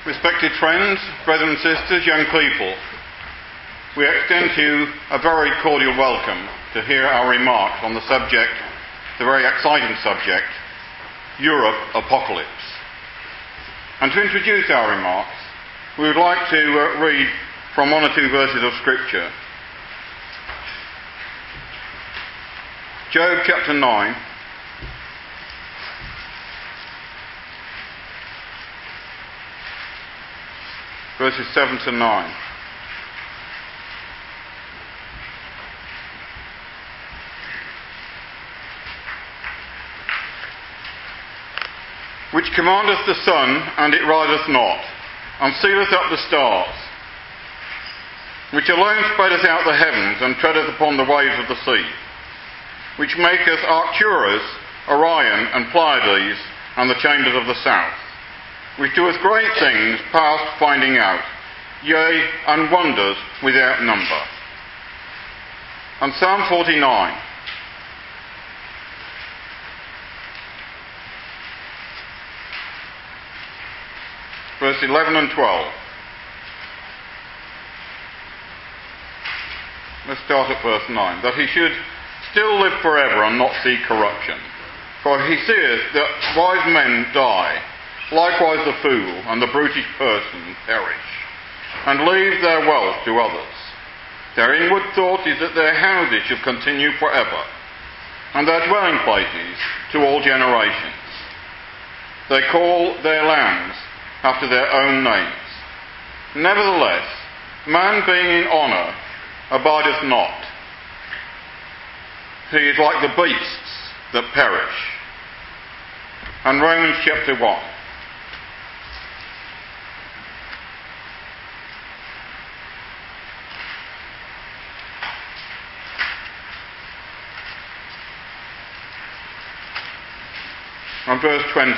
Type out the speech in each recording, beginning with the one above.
Respected friends, brothers and sisters, young people, we extend to you a very cordial welcome to hear our remarks on the subject, the very exciting subject, Europe Apocalypse. And to introduce our remarks, we would like to read from one or two verses of Scripture. Job chapter 9, verses 7 to 9. Which commandeth the sun, and it rideth not, and sealeth up the stars, which alone spreadeth out the heavens, and treadeth upon the waves of the sea, which maketh Arcturus, Orion, and Pleiades, and the chambers of the south, which doeth great things past finding out, yea, and wonders without number. And Psalm 49. Verse 11 and 12. Let's start at verse 9. That he should still live forever and not see corruption. For he seeth that wise men die, likewise the fool and the brutish person perish, and leave their wealth to others. Their inward thought is that their houses should continue forever, and their dwelling places to all generations. They call their lands after their own names. Nevertheless, man being in honour abideth not. He is like the beasts that perish. And Romans chapter 1. And verse 20.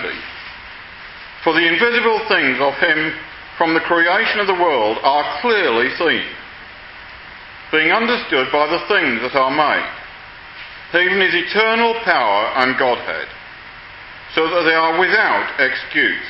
For the invisible things of him from the creation of the world are clearly seen, being understood by the things that are made, even his eternal power and Godhead, so that they are without excuse.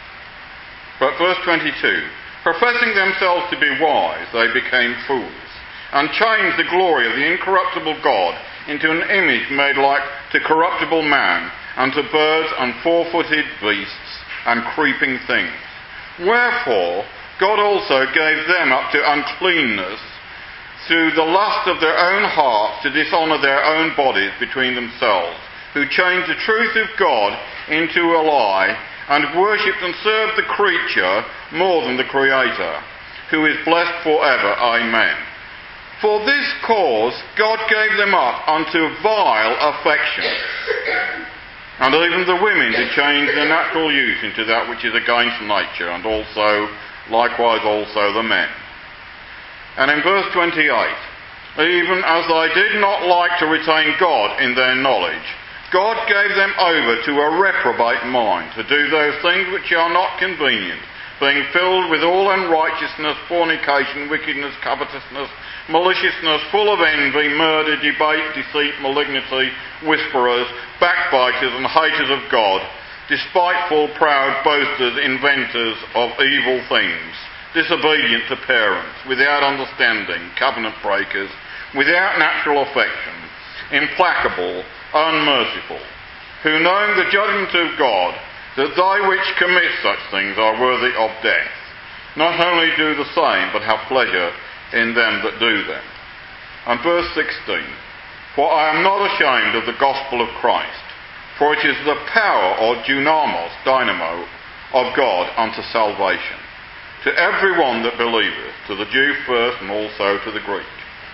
But verse 22, professing themselves to be wise, they became fools, and changed the glory of the incorruptible God into an image made like to corruptible man, and to birds and four-footed beasts, and creeping things. Wherefore God also gave them up to uncleanness through the lust of their own hearts, to dishonour their own bodies between themselves, who changed the truth of God into a lie, and worshipped and served the creature more than the Creator, who is blessed forever. Amen. For this cause God gave them up unto vile affections. And even the women did change their natural use into that which is against nature, and likewise also the men. And in verse 28, even as they did not like to retain God in their knowledge, God gave them over to a reprobate mind, to do those things which are not convenient, being filled with all unrighteousness, fornication, wickedness, covetousness, maliciousness, full of envy, murder, debate, deceit, malignity, whisperers, backbiters and haters of God, despiteful, proud, boasters, inventors of evil things, disobedient to parents, without understanding, covenant breakers, without natural affection, implacable, unmerciful, who knowing the judgment of God, that they which commit such things are worthy of death, not only do the same, but have pleasure in them that do them. And verse 16, for I am not ashamed of the gospel of Christ, for it is the power, or dynamos, of God unto salvation, to every one that believeth, to the Jew first, and also to the Greek.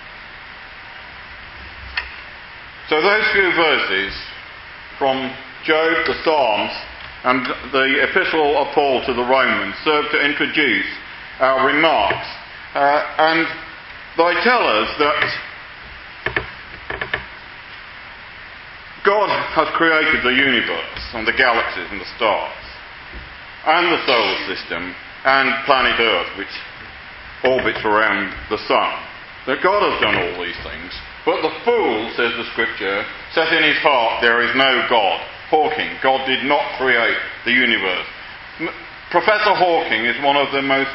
So those few verses from Job, the Psalms, and the epistle of Paul to the Romans serve to introduce our remarks. And they tell us that God has created the universe and the galaxies and the stars and the solar system and planet Earth, which orbits around the sun. That God has done all these things. But the fool, says the Scripture, saith in his heart, there is no God. Hawking, God did not create the universe. Professor Hawking is one of the most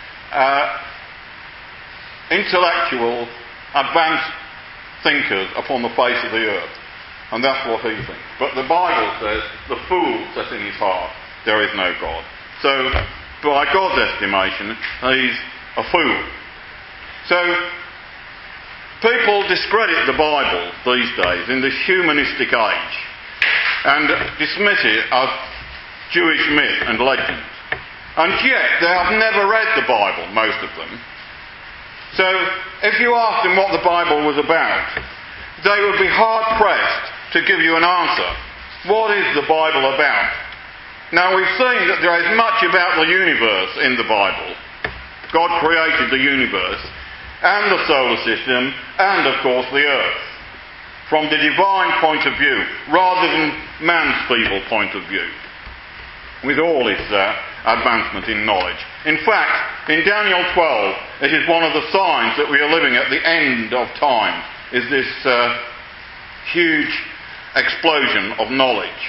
intellectual, advanced thinkers upon the face of the earth. And that's what he thinks. But the Bible says, the fool says in his heart, there is no God. So, by God's estimation, he's a fool. So, people discredit the Bible these days in this humanistic age and dismiss it as Jewish myth and legend. And yet, they have never read the Bible, most of them. So, if you ask them what the Bible was about, they would be hard-pressed to give you an answer. What is the Bible about? Now, we've seen that there is much about the universe in the Bible. God created the universe and the solar system and, of course, the earth from the divine point of view rather than man's feeble point of view, with all its advancement in knowledge. In fact, in Daniel 12, it is one of the signs that we are living at the end of time, is this huge explosion of knowledge.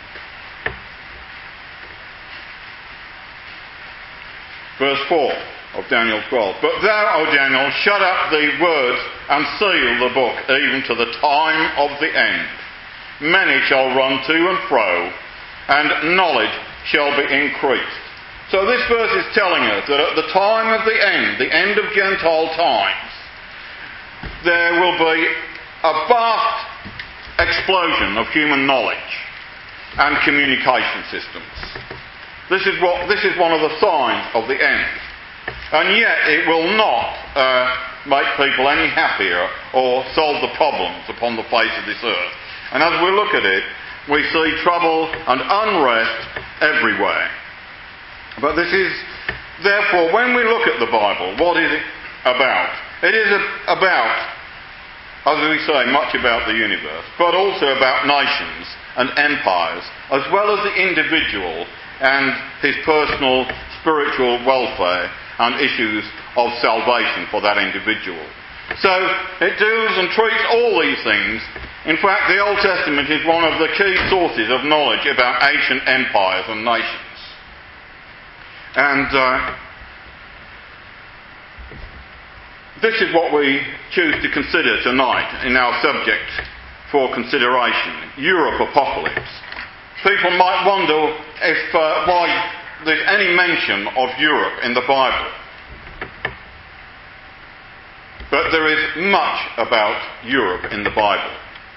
Verse 4 of Daniel 12. But thou, O Daniel, shut up the words and seal the book, even to the time of the end. Many shall run to and fro, and knowledge shall be increased. So this verse is telling us that at the time of the end of Gentile times, there will be a vast explosion of human knowledge and communication systems. This is one of the signs of the end. And yet it will not make people any happier or solve the problems upon the face of this earth. And as we look at it, we see trouble and unrest everywhere. But this is, therefore, when we look at the Bible, what is it about? It is about, as we say, much about the universe, but also about nations and empires, as well as the individual and his personal spiritual welfare and issues of salvation for that individual. So it deals and treats all these things. In fact, the Old Testament is one of the key sources of knowledge about ancient empires and nations. And this is what we choose to consider tonight in our subject for consideration, Europe Apocalypse. People might wonder if why there's any mention of Europe in the Bible. But there is much about Europe in the Bible.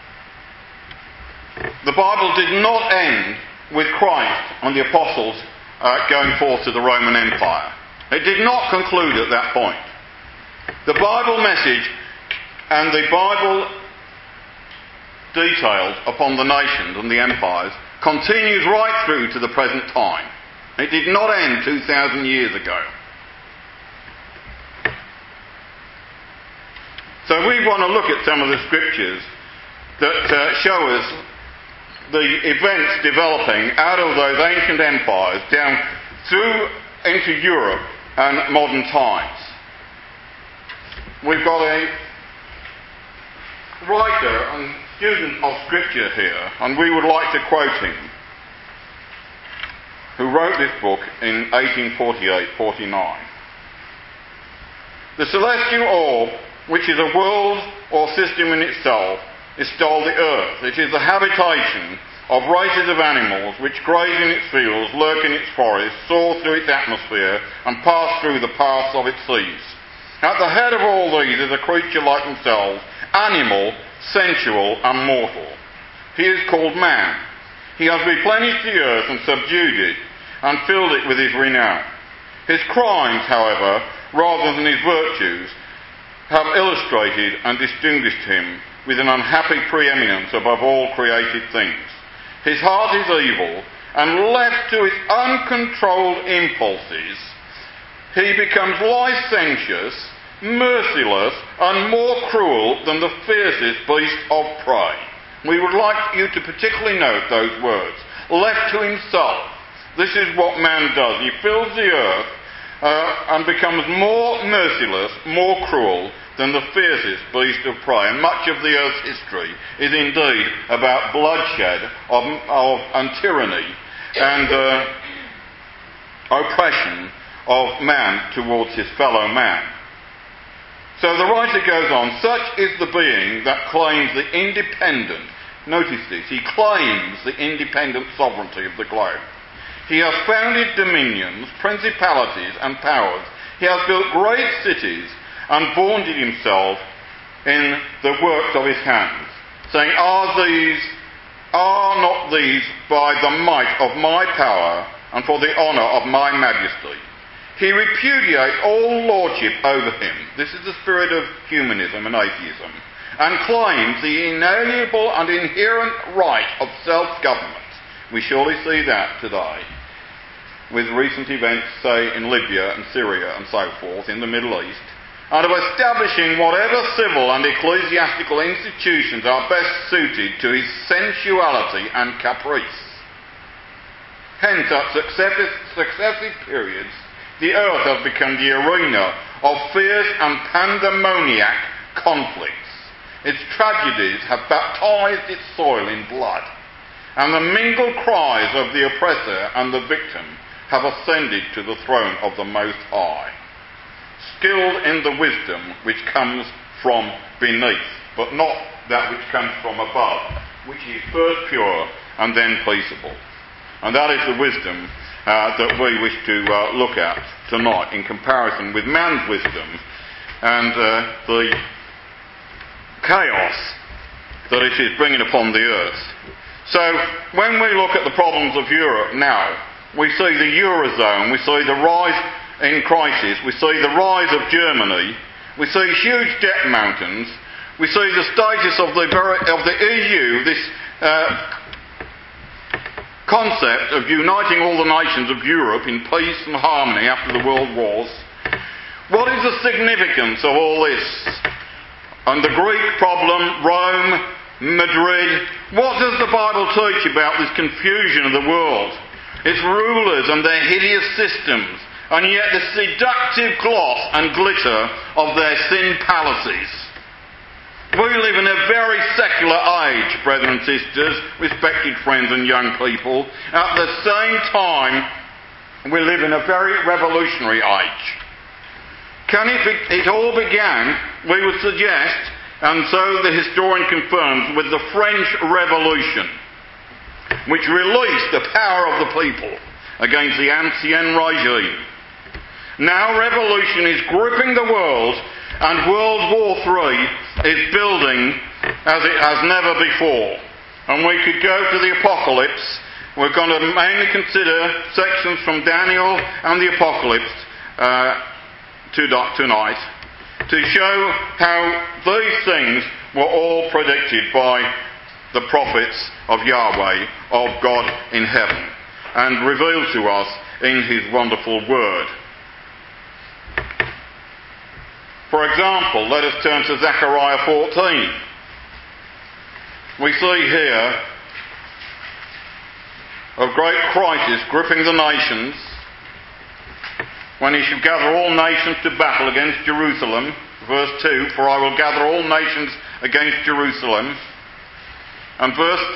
The Bible did not end with Christ and the apostles going forth to the Roman Empire. It did not conclude at that point. The Bible message and the Bible detailed upon the nations and the empires continues right through to the present time. It did not end 2,000 years ago. So we want to look at some of the scriptures that show us the events developing out of those ancient empires down through into Europe and modern times. We've got a writer and student of scripture here, and we would like to quote him, who wrote this book in 1848-49. The celestial orb, which is a world or system in itself, is styled the earth. It is the habitation of races of animals which graze in its fields, lurk in its forests, soar through its atmosphere, and pass through the paths of its seas. At the head of all these is a creature like themselves, animal, sensual, and mortal. He is called man. He has replenished the earth and subdued it, and filled it with his renown. His crimes, however, rather than his virtues, have illustrated and distinguished him with an unhappy preeminence above all created things. His heart is evil, and left to his uncontrolled impulses, he becomes licentious, merciless, and more cruel than the fiercest beast of prey. We would like you to particularly note those words. Left to himself. This is what man does. He fills the earth and becomes more merciless, more cruel than the fiercest beast of prey. And much of the earth's history is indeed about bloodshed and tyranny and oppression of man towards his fellow man. So the writer goes on, such is the being that claims the independent, notice this, he claims the independent sovereignty of the globe. He has founded dominions, principalities and powers. He has built great cities and vaunted himself in the works of his hands, saying, are not these by the might of my power and for the honour of my majesty? He repudiates all lordship over him. This is the spirit of humanism and atheism, and claims the inalienable and inherent right of self-government. We surely see that today with recent events, say, in Libya and Syria and so forth, in the Middle East, and of establishing whatever civil and ecclesiastical institutions are best suited to his sensuality and caprice. Hence, at successive periods, the earth has become the arena of fierce and pandemoniac conflicts. Its tragedies have baptized its soil in blood, and the mingled cries of the oppressor and the victim have ascended to the throne of the Most High, skilled in the wisdom which comes from beneath, but not that which comes from above, which is first pure and then peaceable. And that is the wisdom that we wish to look at tonight in comparison with man's wisdom and the chaos that it is bringing upon the earth. So when we look at the problems of Europe now, we see the Eurozone, we see the rise in crisis, we see the rise of Germany, we see huge debt mountains, we see the status of the EU, this concept of uniting all the nations of Europe in peace and harmony after the world wars. What is the significance of all this? And the Greek problem, Rome, Madrid. What does the Bible teach about this confusion of the world? Its rulers and their hideous systems, and yet the seductive gloss and glitter of their sin palaces. We live in a very secular age, brethren and sisters, respected friends and young people. At the same time, we live in a very revolutionary age. It all began, we would suggest, and so the historian confirms, with the French Revolution, which released the power of the people against the Ancien regime. Now revolution is gripping the world, and World War III is building as it has never before. And we could go to the Apocalypse. We're going to mainly consider sections from Daniel and the Apocalypse tonight to show how these things were all predicted by the prophets of Yahweh, of God in heaven, and revealed to us in his wonderful word. For example, let us turn to Zechariah 14. We see here a great crisis gripping the nations when he shall gather all nations to battle against Jerusalem. Verse 2, for I will gather all nations against Jerusalem. And verse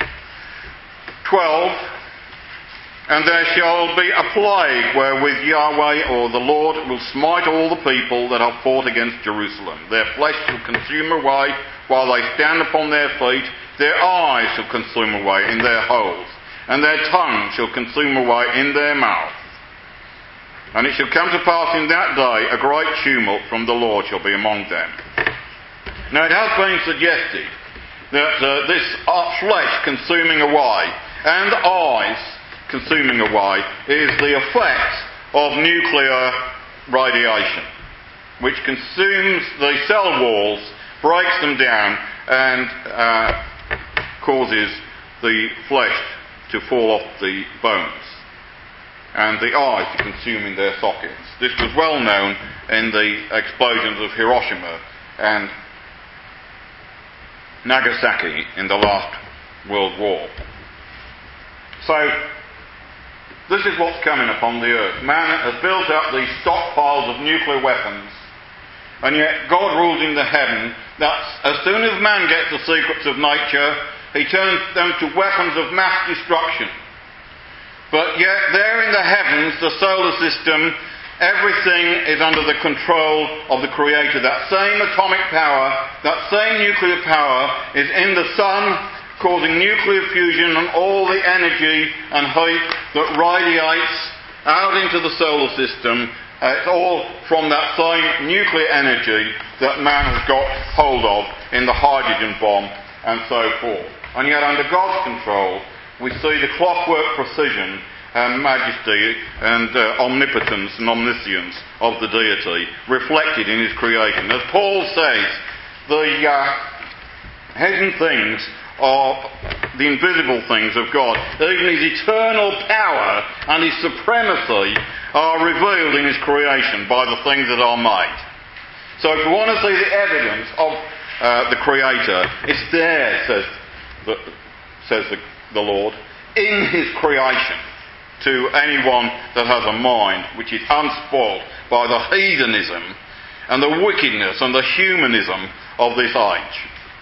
12, and there shall be a plague wherewith Yahweh or the Lord will smite all the people that have fought against Jerusalem. Their flesh shall consume away while they stand upon their feet. Their eyes shall consume away in their holes, and their tongue shall consume away in their mouth. And it shall come to pass in that day a great tumult from the Lord shall be among them. Now it has been suggested that this flesh consuming away and eyes consuming away is the effect of nuclear radiation, which consumes the cell walls, breaks them down, and causes the flesh to fall off the bones and the eyes to consume in their sockets. This was well known in the explosions of Hiroshima and Nagasaki in the last World War. So, this is what's coming upon the earth. Man has built up these stockpiles of nuclear weapons, and yet God rules in the heaven that as soon as man gets the secrets of nature, he turns them to weapons of mass destruction. But yet there in the heavens, the solar system, everything is under the control of the Creator. That same atomic power, that same nuclear power is in the sun, causing nuclear fusion and all the energy and heat that radiates out into the solar system. It's all from that same nuclear energy that man has got hold of in the hydrogen bomb and so forth. And yet under God's control, we see the clockwork precision and majesty and omnipotence and omniscience of the deity reflected in his creation. As Paul says, the hidden things of the invisible things of God, even his eternal power and his supremacy are revealed in his creation by the things that are made. So if you want to see the evidence of the Creator, it's there, says the Lord, in his creation, to anyone that has a mind which is unspoilt by the heathenism and the wickedness and the humanism of this age.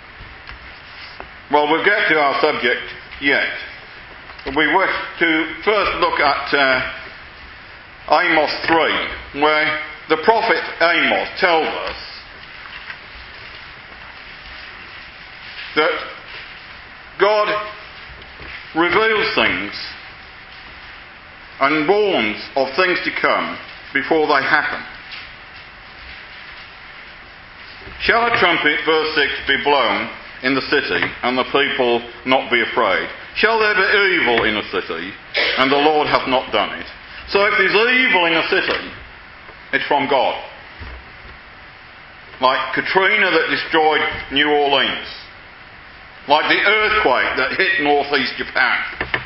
Well, we'll get to our subject yet. We wish to first look at Amos 3, where the prophet Amos tells us that God reveals things and warns of things to come before they happen. Shall a trumpet, verse 6, be blown in the city, and the people not be afraid? Shall there be evil in a city, and the Lord hath not done it? So if there's evil in a city, it's from God. Like Katrina that destroyed New Orleans. Like the earthquake that hit northeast Japan.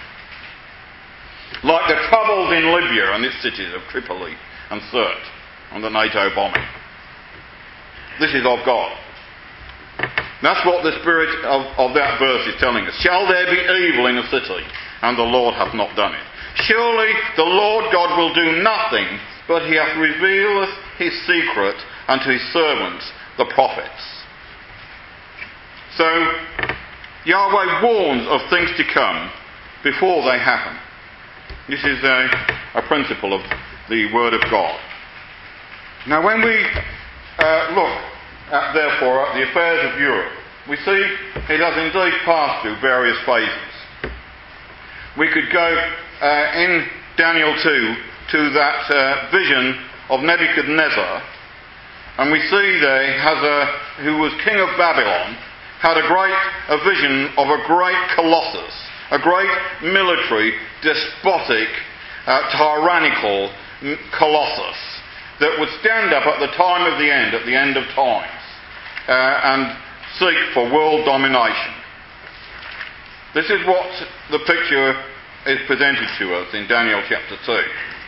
Like the troubles in Libya and its cities of Tripoli and Sirte and the NATO bombing. This is of God. That's what the spirit of that verse is telling us. Shall there be evil in a city, and the Lord hath not done it? Surely the Lord God will do nothing, but he hath revealed his secret unto his servants, the prophets. So, Yahweh warns of things to come before they happen. This is a principle of the Word of God. Now when we look at, therefore, at the affairs of Europe, we see it has indeed passed through various phases. We could go in Daniel 2 to that vision of Nebuchadnezzar, and we see there who was king of Babylon, had a vision of a great colossus, a great military, despotic, tyrannical colossus that would stand up at the time of the end, at the end of times, and seek for world domination. This is what the picture is presented to us in Daniel chapter 2.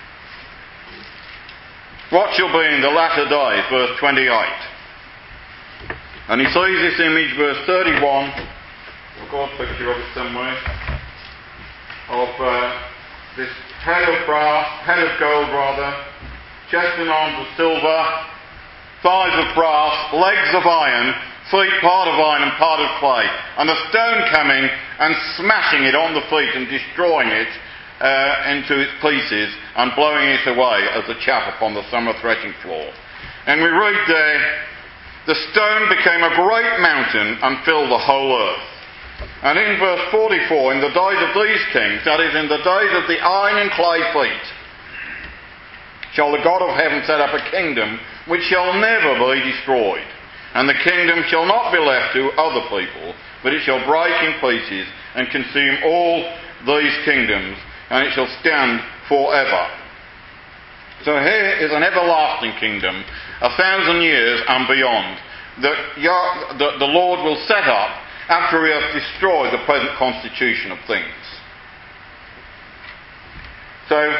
What shall be in the latter days, verse 28. And he sees this image, verse 31. I've got a picture of it somewhere. Of this head of gold, chest and arms of silver, thighs of brass, legs of iron, feet part of iron and part of clay, and a stone coming and smashing it on the feet and destroying it into its pieces and blowing it away as the chaff upon the summer threshing floor. And we read there, the stone became a great mountain and filled the whole earth. And in verse 44, in the days of these kings, that is, in the days of the iron and clay feet, shall the God of heaven set up a kingdom which shall never be destroyed. And the kingdom shall not be left to other people, but it shall break in pieces and consume all these kingdoms, and it shall stand forever. So here is an everlasting kingdom, 1,000 years and beyond, that the Lord will set up after he has destroyed the present constitution of things. So,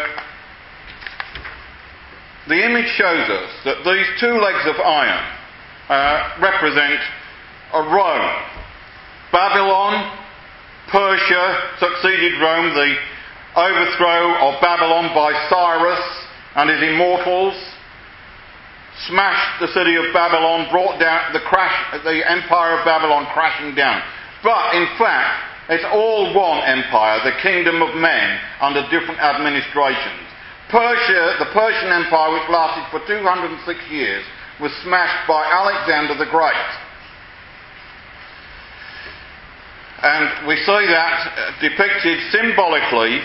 the image shows us that these two legs of iron represent a Rome. Babylon, Persia succeeded Rome, the overthrow of Babylon by Cyrus and his immortals, smashed the city of Babylon, brought down the empire of Babylon crashing down. But in fact, It's all one empire, the kingdom of men under different administrations. The Persian Empire, which lasted for 206 years, was smashed by Alexander the Great. And we see that depicted symbolically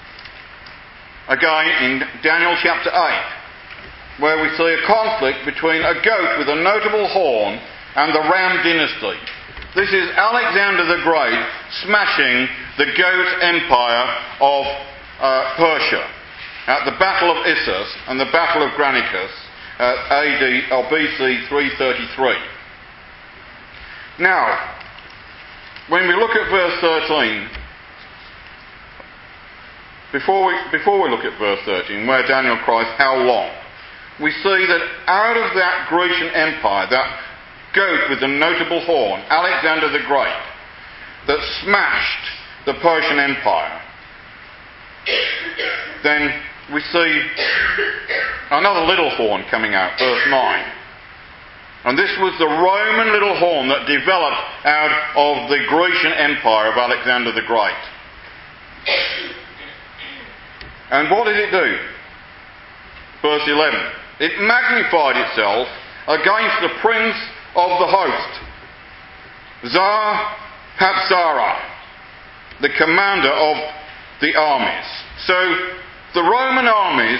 again in Daniel chapter 8, where we see a conflict between a goat with a notable horn and the Ram dynasty. This is Alexander the Great smashing the goat empire of Persia at the Battle of Issus and the Battle of Granicus AD or BC 333. Now, when we look at verse 13, before we look at verse 13, where Daniel cries, "How long?" we see that out of that Grecian Empire, that goat with the notable horn, Alexander the Great, that smashed the Persian Empire, then we see another little horn coming out, verse 9. And this was the Roman little horn that developed out of the Grecian Empire of Alexander the Great. And what did it do? Verse 11. It magnified itself against the prince of the host, Zar-Hatzara, the commander of the armies. So the Roman armies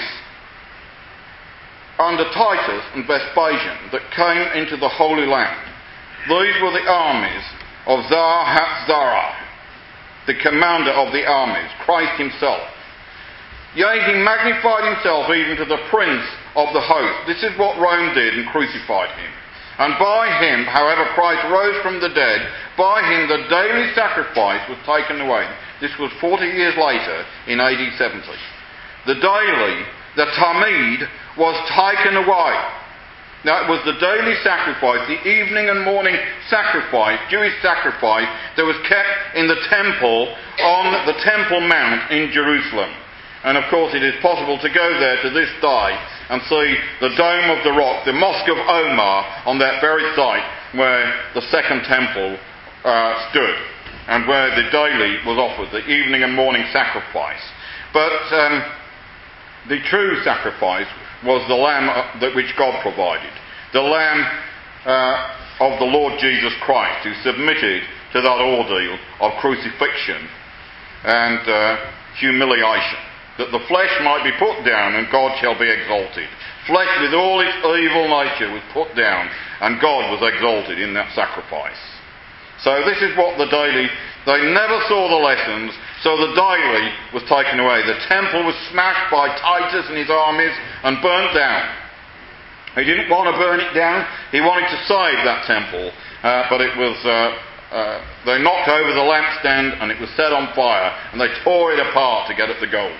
under Titus and Vespasian that came into the Holy Land, these were the armies of Zar-Hatzara, the commander of the armies, Christ himself. Yea, he magnified himself even to the prince of the host. This is what Rome did and crucified him. And by him, however, Christ rose from the dead. By him the daily sacrifice was taken away. This was 40 years later in AD 70. The daily, the tamid, was taken away. Now it was the daily sacrifice, the evening and morning sacrifice, Jewish sacrifice, that was kept in the temple on the Temple Mount in Jerusalem. And of course it is possible to go there to this day and see the Dome of the Rock, the Mosque of Omar, on that very site where the second temple stood and where the daily was offered, the evening and morning sacrifice. But the true sacrifice was the lamb which God provided. The lamb of the Lord Jesus Christ, who submitted to that ordeal of crucifixion and humiliation, that the flesh might be put down and God shall be exalted. Flesh with all its evil nature was put down and God was exalted in that sacrifice. So this is what the daily, they never saw the lessons, so the daily was taken away. The temple was smashed by Titus and his armies and burnt down. He didn't want to burn it down, he wanted to save that temple, but it was, they knocked over the lampstand and it was set on fire and they tore it apart to get at the gold.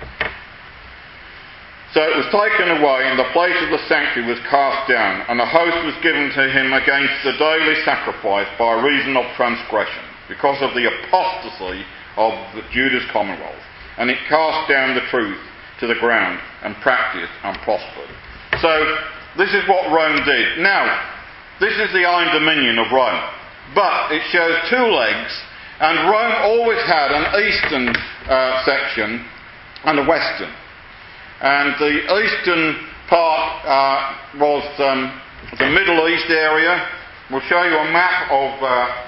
So it was taken away, and the place of the sanctuary was cast down, and a host was given to him against the daily sacrifice by reason of transgression, because of the apostasy of Judah's commonwealth. And it cast down the truth to the ground, and practiced and prospered. So this is what Rome did. Now, this is the Iron Dominion of Rome, but it shows two legs, and Rome always had an eastern section and a western. And the eastern part was the Middle East area. We'll show you a map of...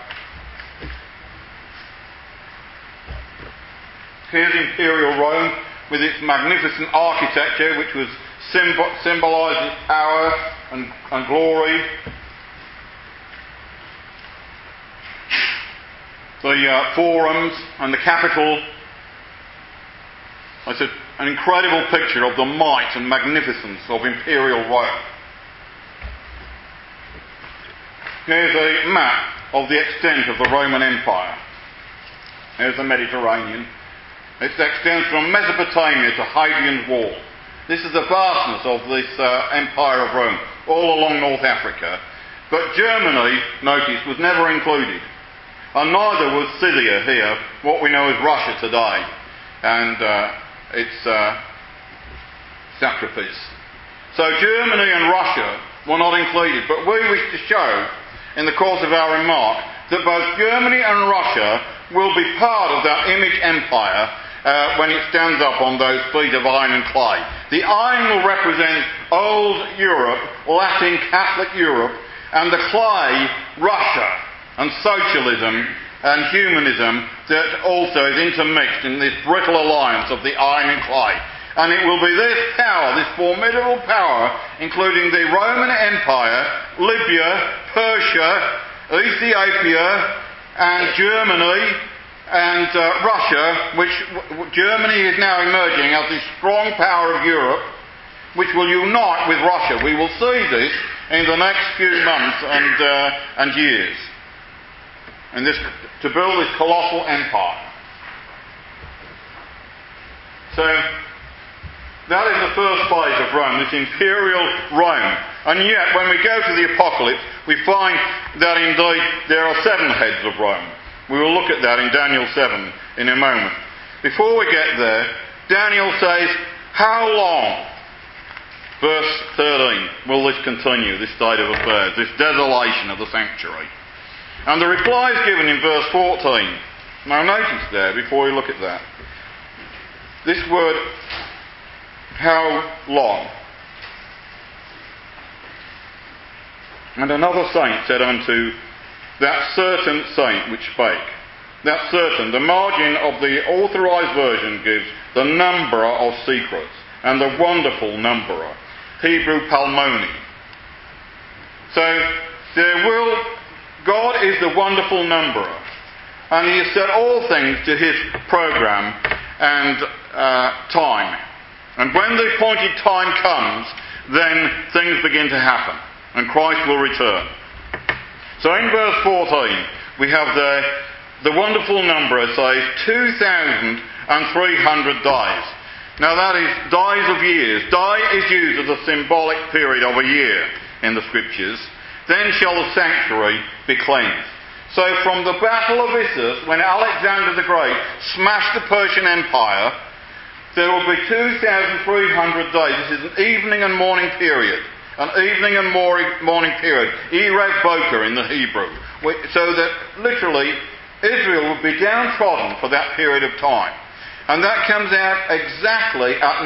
here's Imperial Rome with its magnificent architecture, which was symbolised its power and glory. The forums and the capital. I said, an incredible picture of the might and magnificence of Imperial Rome. Here's a map of the extent of the Roman Empire. Here's the Mediterranean. It extends from Mesopotamia to Hadrian's Wall. This is the vastness of this Empire of Rome, all along North Africa. But Germany, notice, was never included. And neither was Scythia here, what we know as Russia today. And its sacrifice. So Germany and Russia were not included, but we wish to show in the course of our remark that both Germany and Russia will be part of that image empire when it stands up on those feet of iron and clay. The iron will represent old Europe, Latin Catholic Europe, and the clay, Russia, and socialism and humanism that also is intermixed in this brittle alliance of the iron and clay. And it will be this power, this formidable power, including the Roman Empire, Libya, Persia, Ethiopia, and Germany, and Russia, which Germany is now emerging as the strong power of Europe, which will unite with Russia. We will see this in the next few months and years, and to build this colossal empire. So that is the first phase of Rome, this imperial Rome. And yet, when we go to the Apocalypse, we find that indeed there are 7 heads of Rome. We will look at that in Daniel 7 in a moment. Before we get there, Daniel says, how long, verse 13, will this continue, this state of affairs, this desolation of the sanctuary? And the reply is given in verse 14. Now notice there, before we look at that, this word, how long? And another saint said unto that certain saint which spake. That certain, the margin of the authorized version gives the numberer of secrets and the wonderful numberer, Hebrew Palmoni. So God is the wonderful numberer, and he has set all things to his program and time. And when the appointed time comes, then things begin to happen, and Christ will return. So in verse 14, we have the wonderful numberer says 2,300 days. Now that is days of years. Day is used as a symbolic period of a year in the Scriptures. Then shall the sanctuary be cleansed. So from the Battle of Issus, when Alexander the Great smashed the Persian Empire, there will be 2,300 days. This is an evening and morning period. An evening and morning period. Erev Boker in the Hebrew. So that literally Israel will be downtrodden for that period of time. And that comes out exactly at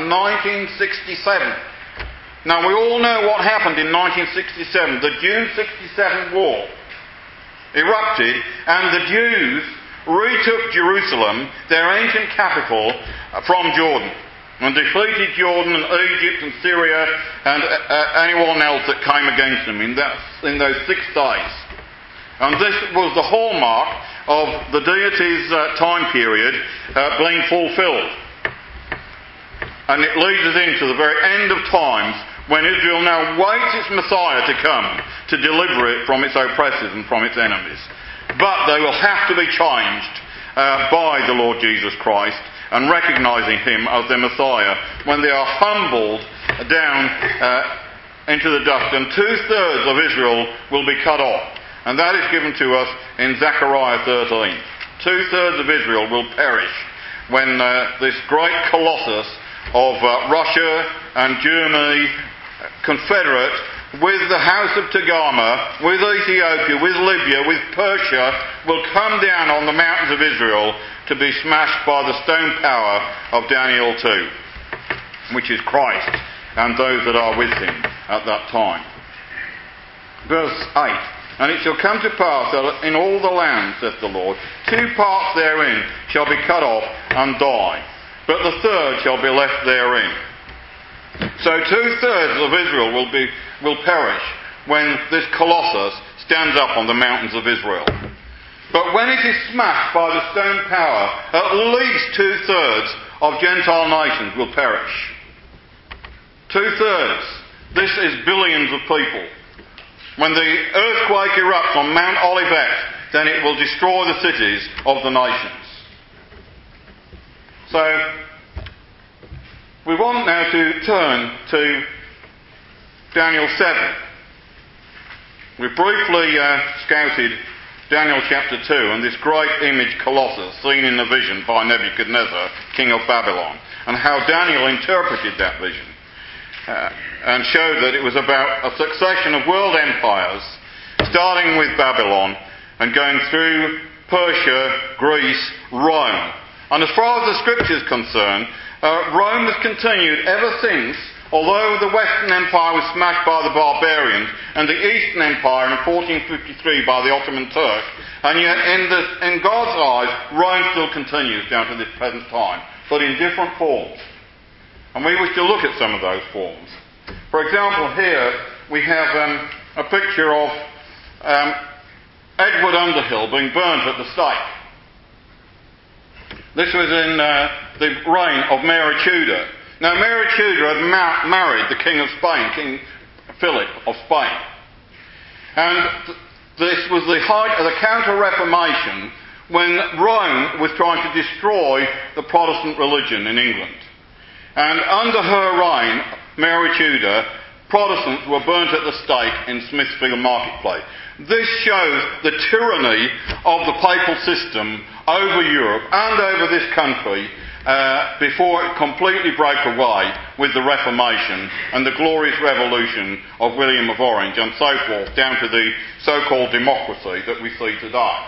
1967. Now we all know what happened in 1967. The June 67 war erupted and the Jews retook Jerusalem, their ancient capital, from Jordan, and defeated Jordan and Egypt and Syria and anyone else that came against them in those 6 days. And this was the hallmark of the deity's time period being fulfilled. And it leads us into the very end of times when Israel now waits its Messiah to come to deliver it from its oppressors and from its enemies. But they will have to be changed by the Lord Jesus Christ and recognising him as their Messiah when they are humbled down into the dust, and 2/3 of Israel will be cut off. And that is given to us in Zechariah 13. 2/3 of Israel will perish when this great colossus of Russia and Germany, confederate with the house of Togarmah, with Ethiopia, with Libya, with Persia, will come down on the mountains of Israel to be smashed by the stone power of Daniel 2, which is Christ and those that are with him at that time. Verse 8. And it shall come to pass that in all the land, saith the Lord, 2 parts therein shall be cut off and die, but the 3rd shall be left therein. So 2/3 of Israel will perish when this colossus stands up on the mountains of Israel. But when it is smashed by the stone power, at least 2/3 of Gentile nations will perish. 2/3. This is billions of people. When the earthquake erupts on Mount Olivet, then it will destroy the cities of the nations. So, we want now to turn to Daniel 7. We briefly scouted Daniel chapter 2 and this great image colossus seen in the vision by Nebuchadnezzar, king of Babylon, and how Daniel interpreted that vision and showed that it was about a succession of world empires, starting with Babylon and going through Persia, Greece, Rome. And as far as the Scripture is concerned, Rome has continued ever since, although the Western Empire was smashed by the barbarians and the Eastern Empire in 1453 by the Ottoman Turk, and yet in God's eyes, Rome still continues down to this present time, but in different forms. And we wish to look at some of those forms. For example, here we have a picture of Edward Underhill being burnt at the stake. This was in the reign of Mary Tudor. Now, Mary Tudor had married the King of Spain, King Philip of Spain. And this was the height of the Counter-Reformation, when Rome was trying to destroy the Protestant religion in England. And under her reign, Mary Tudor, Protestants were burnt at the stake in Smithfield Marketplace. This shows the tyranny of the papal system over Europe and over this country before it completely broke away with the Reformation and the glorious revolution of William of Orange and so forth, down to the so-called democracy that we see today.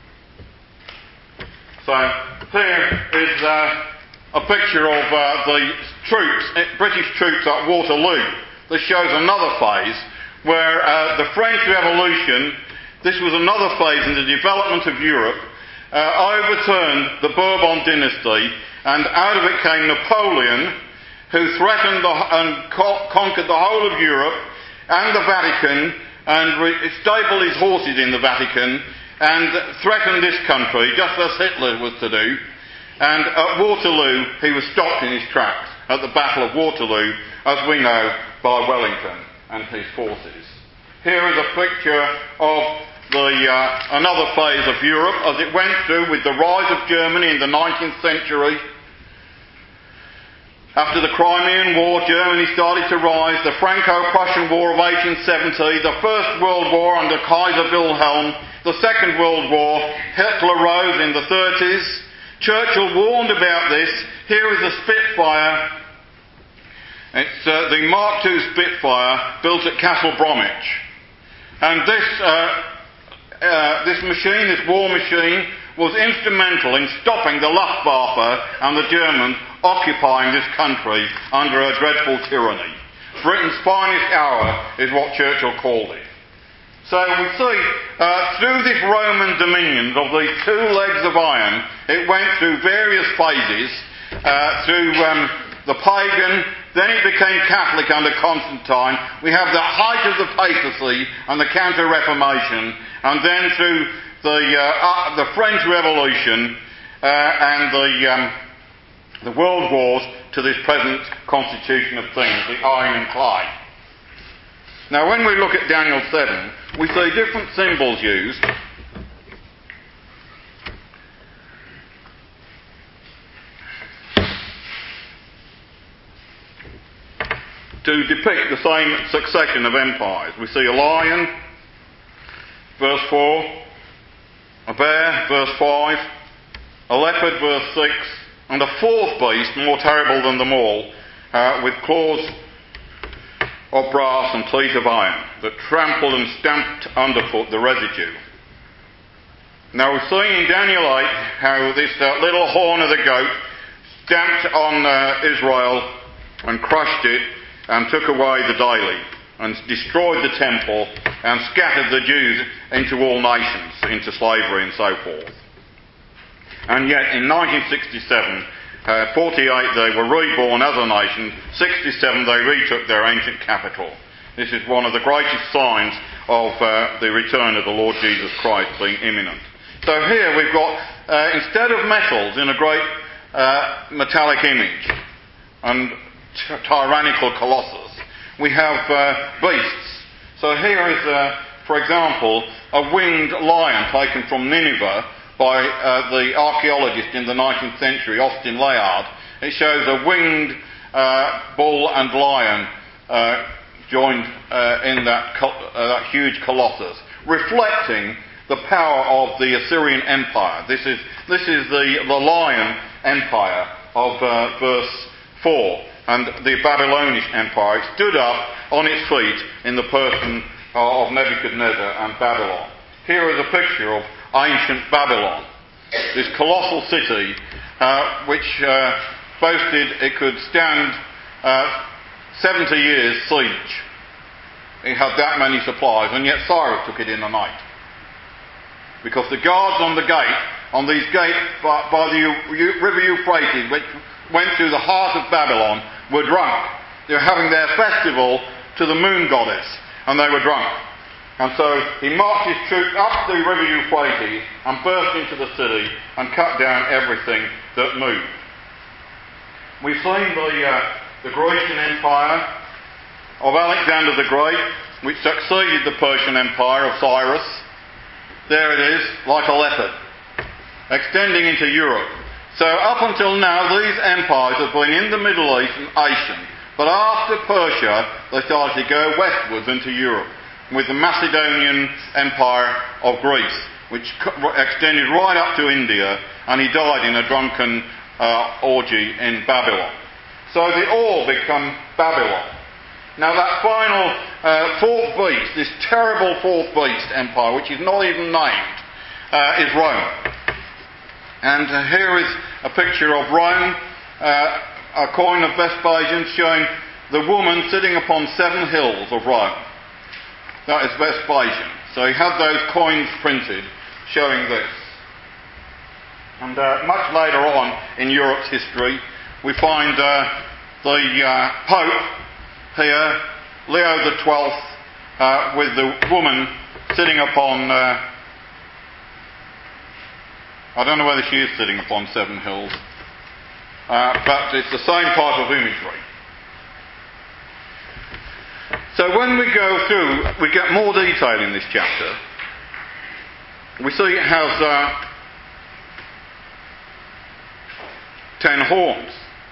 So here is a picture of the troops, British troops at Waterloo. This shows another phase where the French Revolution, this was another phase in the development of Europe, overturned the Bourbon dynasty, and out of it came Napoleon, who threatened and conquered the whole of Europe and the Vatican, and stabled his horses in the Vatican, and threatened this country, just as Hitler was to do. And at Waterloo, he was stopped in his tracks at the Battle of Waterloo, as we know, by Wellington and his forces. Here is a picture of another phase of Europe as it went through with the rise of Germany in the 19th century. After the Crimean War, Germany started to rise, the Franco-Prussian War of 1870, the First World War under Kaiser Wilhelm, the Second World War, Hitler rose in the 30s. Churchill warned about this. Here is a Spitfire. It's the Mark II Spitfire built at Castle Bromwich. And this machine, this war machine, was instrumental in stopping the Luftwaffe and the Germans occupying this country under a dreadful tyranny. Britain's finest hour is what Churchill called it. So we see through this Roman dominion of these two legs of iron, it went through various phases, through the pagan, then it became Catholic under Constantine. We have the height of the papacy and the Counter-Reformation, and then through the French Revolution and the World Wars to this present constitution of things, the iron and clay. Now, when we look at Daniel 7, we see different symbols used. To depict the same succession of empires. We see a lion, verse 4, a bear, verse 5, a leopard, verse 6, and a fourth beast, more terrible than them all, with claws of brass and teeth of iron, that trampled and stamped underfoot the residue. Now we're seeing in Daniel 8 how this little horn of the goat stamped on Israel and crushed it, and took away the daily, and destroyed the temple, and scattered the Jews into all nations, into slavery and so forth. And yet in 1967, 48 they were reborn as a nation, 67 they retook their ancient capital. This is one of the greatest signs of the return of the Lord Jesus Christ being imminent. So here we've got, instead of metals in a great metallic image, and tyrannical colossus, we have beasts. So here is, for example, a winged lion taken from Nineveh by the archaeologist in the 19th century, Austin Layard. It shows a winged bull and lion joined in that huge colossus, reflecting the power of the Assyrian Empire. This is the lion empire of verse 4. And the Babylonian Empire stood up on its feet in the person of Nebuchadnezzar and Babylon. Here is a picture of ancient Babylon, this colossal city which boasted it could stand 70 years siege. It had that many supplies, and yet Cyrus took it in a night. Because the guards on these gates by the river Euphrates, which went through the heart of Babylon, were drunk. They were having their festival to the moon goddess, and they were drunk. And so he marched his troops up the river Euphrates and burst into the city and cut down everything that moved. We've seen the Grecian Empire of Alexander the Great, which succeeded the Persian Empire of Cyrus. There it is, like a leopard, extending into Europe. So up until now, these empires have been in the Middle East and Asia. But after Persia, they started to go westwards into Europe, with the Macedonian Empire of Greece, which extended right up to India, and he died in a drunken orgy in Babylon. So they all become Babylon. Now that final fourth beast, this terrible fourth beast empire, which is not even named, is Rome. And here is a picture of Rome, a coin of Vespasian showing the woman sitting upon 7 hills of Rome. That is Vespasian. So he had those coins printed showing this. And much later on in Europe's history, we find the Pope here, Leo XII, with the woman sitting upon, I don't know whether she is sitting upon 7 hills, but it's the same type of imagery. So when we go through, we get more detail in this chapter. We see it has 10 horns.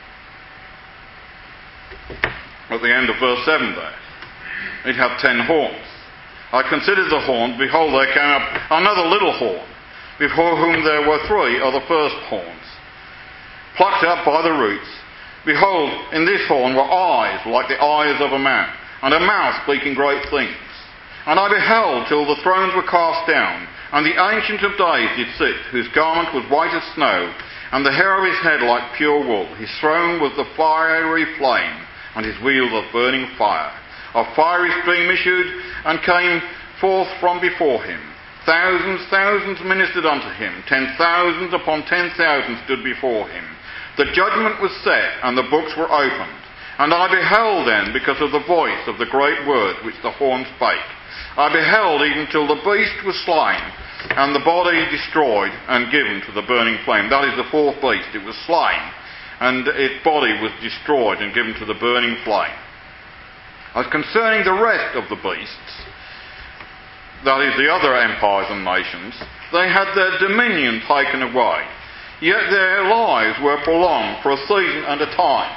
At the end of verse 7 there. It had 10 horns. I considered the horn, behold, there came up another little horn, before whom there were 3 of the first horns, plucked up by the roots. Behold, in this horn were eyes like the eyes of a man, and a mouth speaking great things. And I beheld till the thrones were cast down, and the Ancient of Days did sit, whose garment was white as snow, and the hair of his head like pure wool. His throne was the fiery flame, and his wheels of burning fire. A fiery stream issued and came forth from before him. Thousands ministered unto him. 10,000 upon 10,000 stood before him. The judgment was set, and the books were opened. And I beheld then, because of the voice of the great word which the horn spake, I beheld even till the beast was slain, and the body destroyed and given to the burning flame. That is the fourth beast. It was slain, and its body was destroyed and given to the burning flame. As concerning the rest of the beasts, that is the other empires and nations, they had their dominion taken away, yet their lives were prolonged for a season and a time.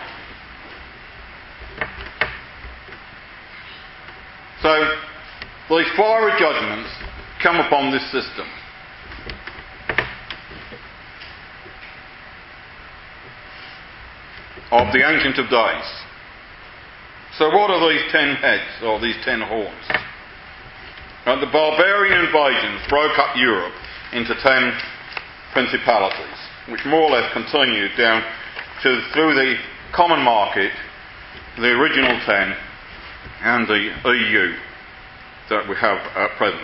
So, these fiery judgments come upon this system. Of the Ancient of Days. So what are these 10 heads, or these 10 horns? The barbarian invasions broke up Europe into 10 principalities, which more or less continued down through the common market, the original 10, and the EU that we have at present.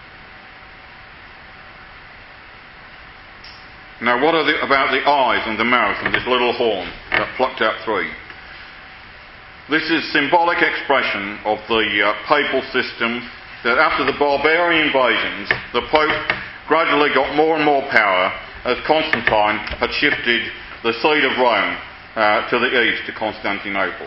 Now what are about the eyes and the mouth and this little horn that plucked out 3? This is symbolic expression of the papal system, that after the barbarian invasions, the Pope gradually got more and more power as Constantine had shifted the seat of Rome to the east, to Constantinople.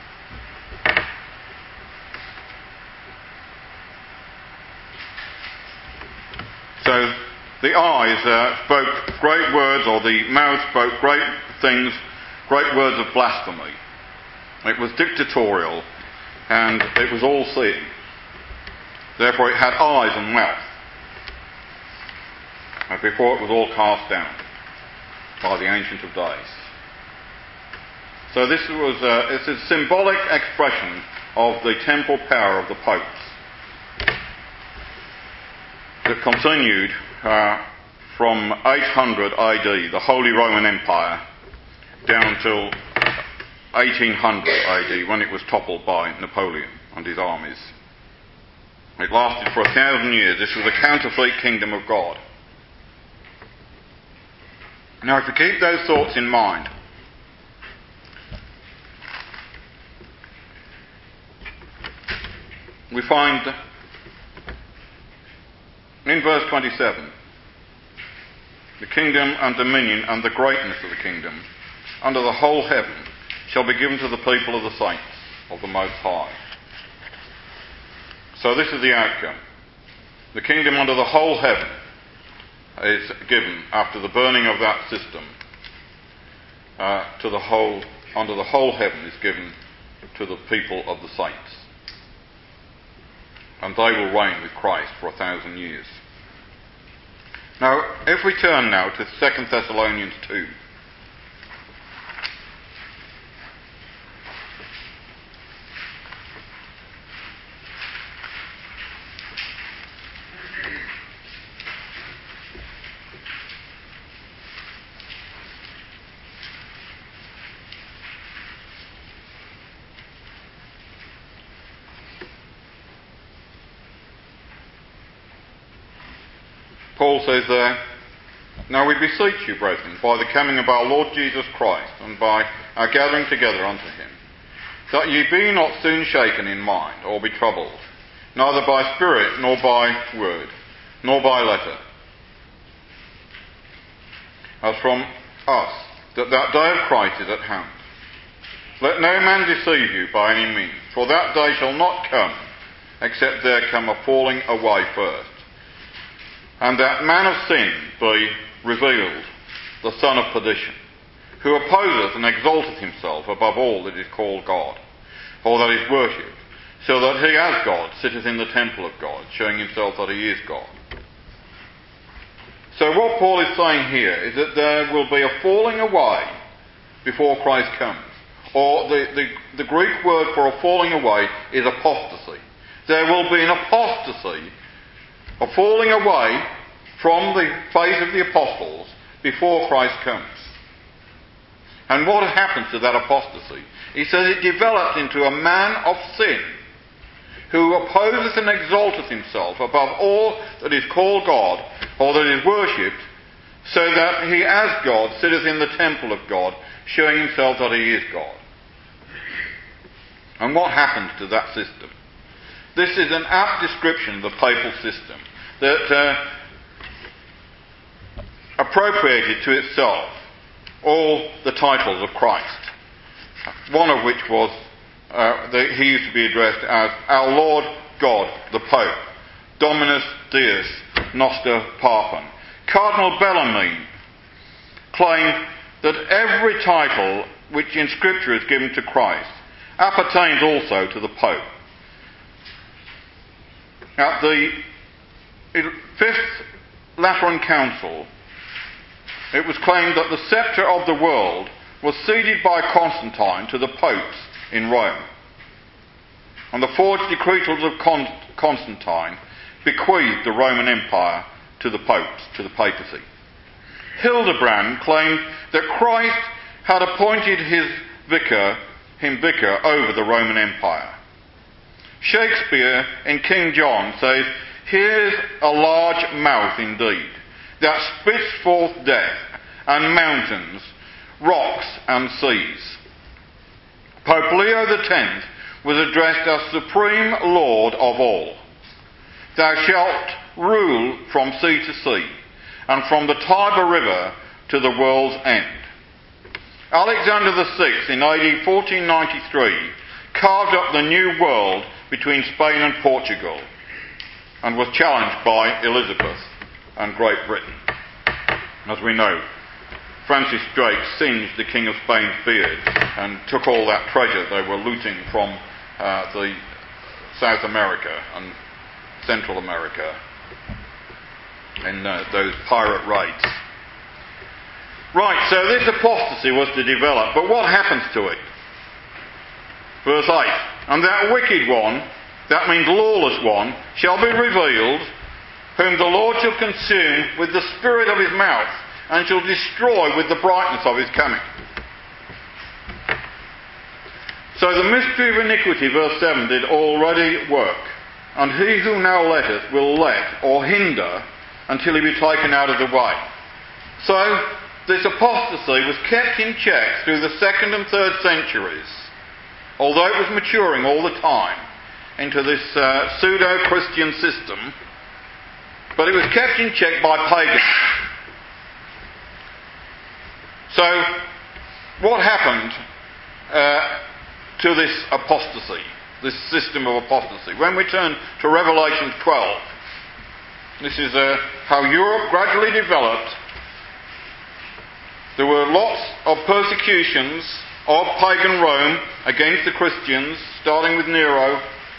So the eyes spoke great words, or the mouth spoke great things, great words of blasphemy. It was dictatorial, and it was all-seeing. Therefore it had eyes and mouth. And before it was all cast down by the Ancient of Days. So this was it's a symbolic expression of the temporal power of the popes that continued from 800 AD, the Holy Roman Empire, down till 1800 AD, when it was toppled by Napoleon and his armies. It lasted for 1,000 years. This was a counterfeit kingdom of God. Now, if we keep those thoughts in mind, we find in verse 27, the kingdom and dominion and the greatness of the kingdom under the whole heaven shall be given to the people of the saints of the Most High. So this is the outcome. The kingdom under the whole heaven is given after the burning of that system under the whole heaven is given to the people of the saints. And they will reign with Christ for 1,000 years. Now, if we turn now to 2 Thessalonians 2. Paul says there, "Now we beseech you, brethren, by the coming of our Lord Jesus Christ, and by our gathering together unto him, that ye be not soon shaken in mind, or be troubled, neither by spirit, nor by word, nor by letter, as from us, that day of Christ is at hand. Let no man deceive you by any means, for that day shall not come, except there come a falling away first, and that man of sin be revealed, the son of perdition, who opposeth and exalteth himself above all that is called God, or that is worshipped, so that he as God sitteth in the temple of God, showing himself that he is God." So what Paul is saying here is that there will be a falling away before Christ comes. Or the Greek word for a falling away is apostasy. There will be an apostasy, a falling away from the faith of the apostles before Christ comes. And what happens to that apostasy? He says it develops into a man of sin who opposes and exalteth himself above all that is called God or that is worshipped, so that he as God sitteth in the temple of God, showing himself that he is God. And what happens to that system? This is an apt description of the papal system that appropriated to itself all the titles of Christ, one of which was he used to be addressed as our Lord God the Pope, Dominus Deus Noster Papam. Cardinal Bellarmine claimed that every title which in Scripture is given to Christ appertains also to the Pope. At the Fifth Lateran Council, it was claimed that the sceptre of the world was ceded by Constantine to the popes in Rome, and the forged decretals of Constantine bequeathed the Roman Empire to the popes, to the papacy. Hildebrand claimed that Christ had appointed him vicar over the Roman Empire. Shakespeare in King John says, "Here's a large mouth indeed, that spits forth death, and mountains, rocks and seas." Pope Leo X was addressed as Supreme Lord of all. "Thou shalt rule from sea to sea, and from the Tiber River to the world's end." Alexander VI in AD 1493 carved up the new world between Spain and Portugal, and was challenged by Elizabeth and Great Britain. As we know, Francis Drake singed the King of Spain's beard and took all that treasure they were looting from the South America and Central America in those pirate raids. Right, so this apostasy was to develop, but what happens to it? Verse 8, "And that wicked one," that means lawless one, "shall be revealed, whom the Lord shall consume with the spirit of his mouth, and shall destroy with the brightness of his coming. So the mystery of iniquity, verse 7, did already work. And he who now letteth will let or hinder until he be taken out of the way. So this apostasy was kept in check through the 2nd and 3rd centuries, although it was maturing all the time into this pseudo-Christian system, but it was kept in check by pagans. So what happened to this apostasy, this system of apostasy? When we turn to Revelation 12, this is how Europe gradually developed. There were lots of persecutions of pagan Rome against the Christians, starting with Nero.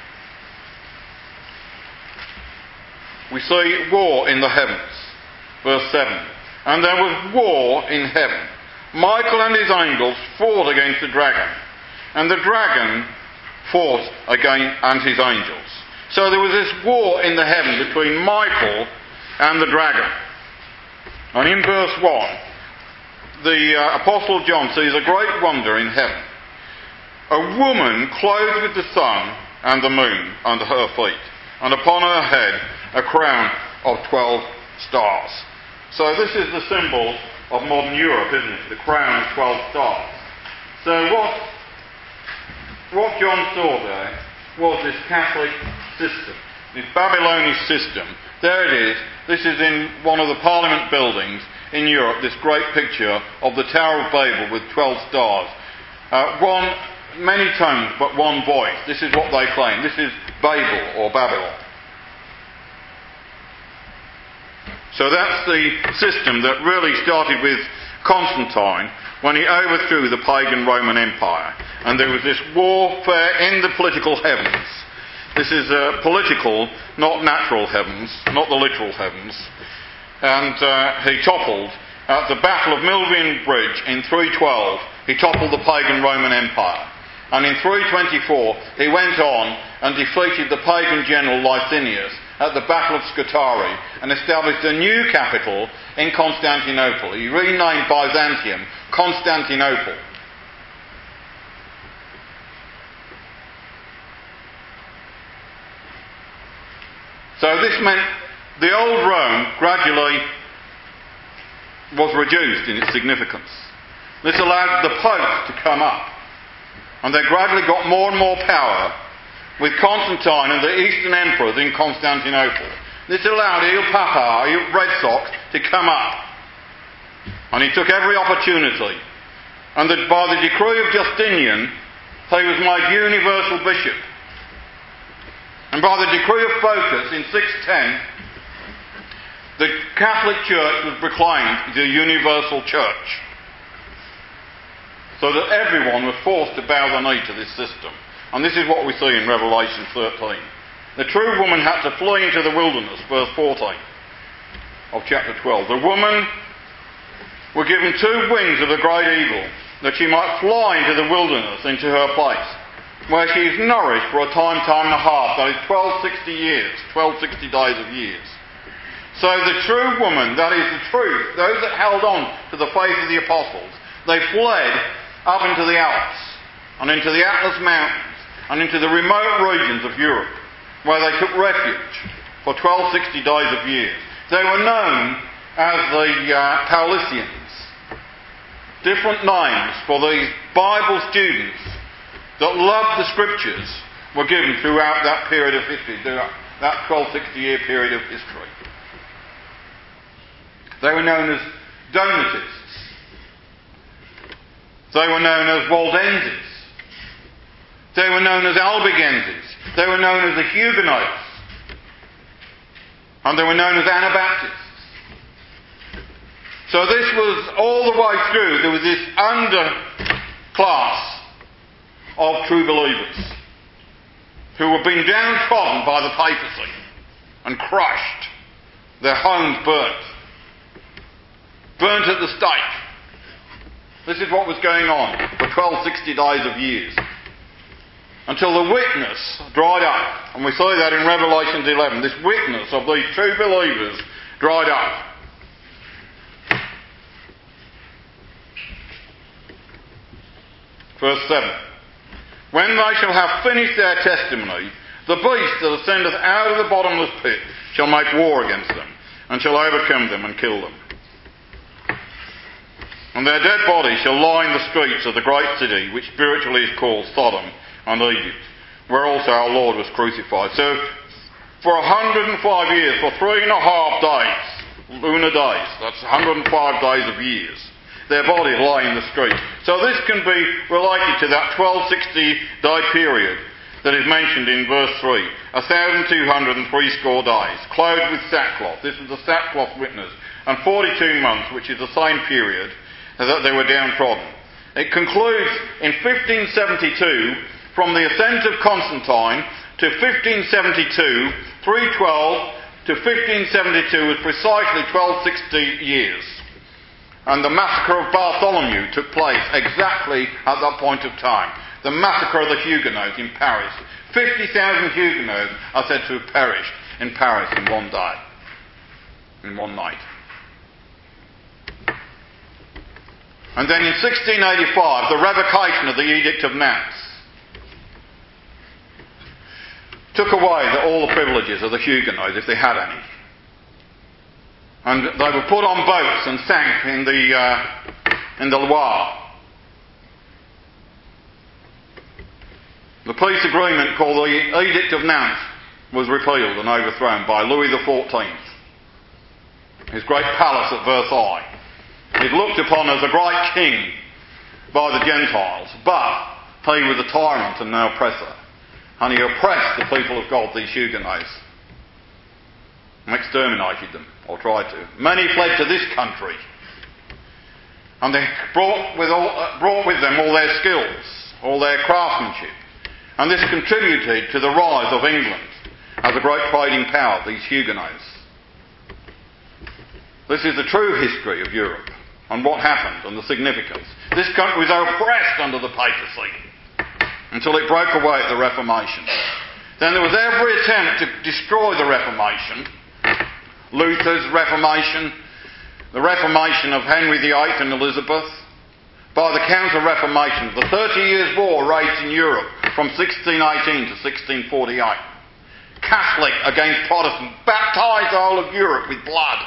We see war in the heavens, verse 7. And there was war in heaven. Michael and his angels fought against the dragon, and the dragon fought against and his angels. So there was this war in the heaven between Michael and the dragon. And in verse 1, the Apostle John sees a great wonder in heaven. A woman clothed with the sun and the moon under her feet, and upon her head a crown of 12 stars. So this is the symbol of modern Europe, isn't it? The crown of 12 stars. So what John saw there was this Catholic system, this Babylonian system. There it is. This is in one of the Parliament buildings in Europe, this great picture of the Tower of Babel with 12 stars. Many tones but one voice. This is what they claim. This is Babel or Babylon. So that's the system that really started with Constantine when he overthrew the pagan Roman Empire. And there was this warfare in the political heavens. This is political, not natural heavens, not the literal heavens. And he toppled, at the Battle of Milvian Bridge in 312, he toppled the pagan Roman Empire. And in 324, he went on and defeated the pagan general Licinius at the Battle of Scutari and established a new capital in Constantinople. He renamed Byzantium Constantinople. So this meant the old Rome gradually was reduced in its significance. This allowed the popes to come up, and they gradually got more and more power with Constantine and the Eastern emperors in Constantinople. This allowed Il Papa, Red Sox, to come up. And he took every opportunity. And by the decree of Justinian, he was made universal bishop. And by the decree of Phocas in 610, the Catholic Church was proclaimed the universal church. So that everyone was forced to bow the knee to this system. And this is what we see in Revelation 13. The true woman had to flee into the wilderness, verse 14 of chapter 12. The woman were given 2 wings of the great eagle, that she might fly into the wilderness, into her place, where she is nourished for a time and a half, that is 1260 years, 1260 days of years. So the true woman, that is the truth, those that held on to the faith of the apostles, they fled up into the Alps and into the Atlas Mountains and into the remote regions of Europe, where they took refuge for 1260 days of years. They were known as the Paulicians, different names for these Bible students that loved the Scriptures were given throughout that period of history, throughout that 1260-year period of history. They were known as Donatists. They were known as Waldenses. They were known as Albigenses. They were known as the Huguenots. And they were known as Anabaptists. So this was all the way through. There was this underclass of true believers who were being downtrodden by the papacy and crushed. Their homes burnt at the stake. This is what was going on for 1260 days of years. until the witness dried up. And we see that in Revelation 11. This witness of these true believers dried up. Verse 7. When they shall have finished their testimony, the beast that ascendeth out of the bottomless pit shall make war against them, and shall overcome them and kill them. And their dead bodies shall lie in the streets of the great city, which spiritually is called Sodom and Egypt, where also our Lord was crucified. So, for 105 years, for 3.5 days, lunar days, that's 105 days of years, their bodies lie in the street. So this can be related to that 1260-day period that is mentioned in verse 3. 1,260 days, clothed with sackcloth. This is the sackcloth witness. And 42 months, which is the same period that they were downtrodden. It concludes in 1572, from the ascent of Constantine to 1572, 312 to 1572 was precisely 1260 years. And the massacre of Bartholomew took place exactly at that point of time. The massacre of the Huguenots in Paris. 50,000 Huguenots are said to have perished in Paris in one day. In one night. And then in 1685, the revocation of the Edict of Nantes took away all the privileges of the Huguenots, if they had any. And they were put on boats and sank in the Loire. The peace agreement called the Edict of Nantes was repealed and overthrown by Louis XIV. His great palace at Versailles. He's looked upon as a great king by the Gentiles, but he was a tyrant and an oppressor. And he oppressed the people of God, these Huguenots, and exterminated them, or tried to. Many fled to this country, and they brought with them all their skills, all their craftsmanship. And this contributed to the rise of England as a great trading power, these Huguenots. This is the true history of Europe, and what happened, and the significance. This country was oppressed under the papacy, until it broke away at the Reformation. Then there was every attempt to destroy the Reformation. Luther's Reformation, the Reformation of Henry VIII and Elizabeth, by the Counter-Reformation. The 30 Years' War raged in Europe from 1618 to 1648. Catholic against Protestant, baptised the whole of Europe with blood.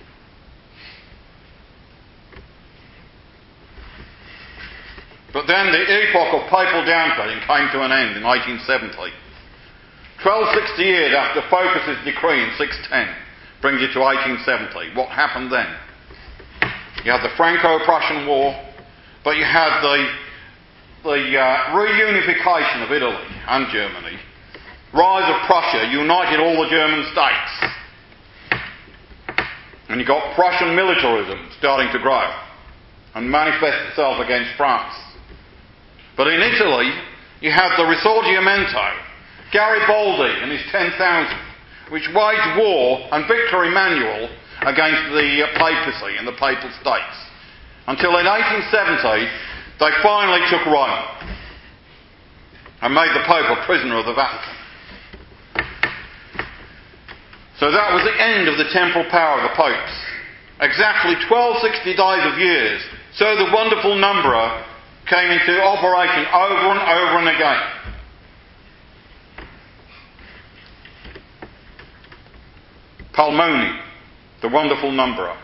But then the epoch of papal downtreading came to an end in 1870. 1260 years after Phocas's decree in 610 brings you to 1870. What happened then? You had the Franco-Prussian War, but you had the reunification of Italy and Germany. Rise of Prussia united all the German states. And you got Prussian militarism starting to grow and manifest itself against France. But in Italy, you had the Risorgimento, Garibaldi and his 10,000, which waged war, and Victor Emmanuel against the papacy and the papal states. Until in 1870, they finally took Rome and made the Pope a prisoner of the Vatican. So that was the end of the temporal power of the popes. Exactly 1260 days of years, so the wonderful numberer came into operation over and over and again. Palmoni, the wonderful numberer.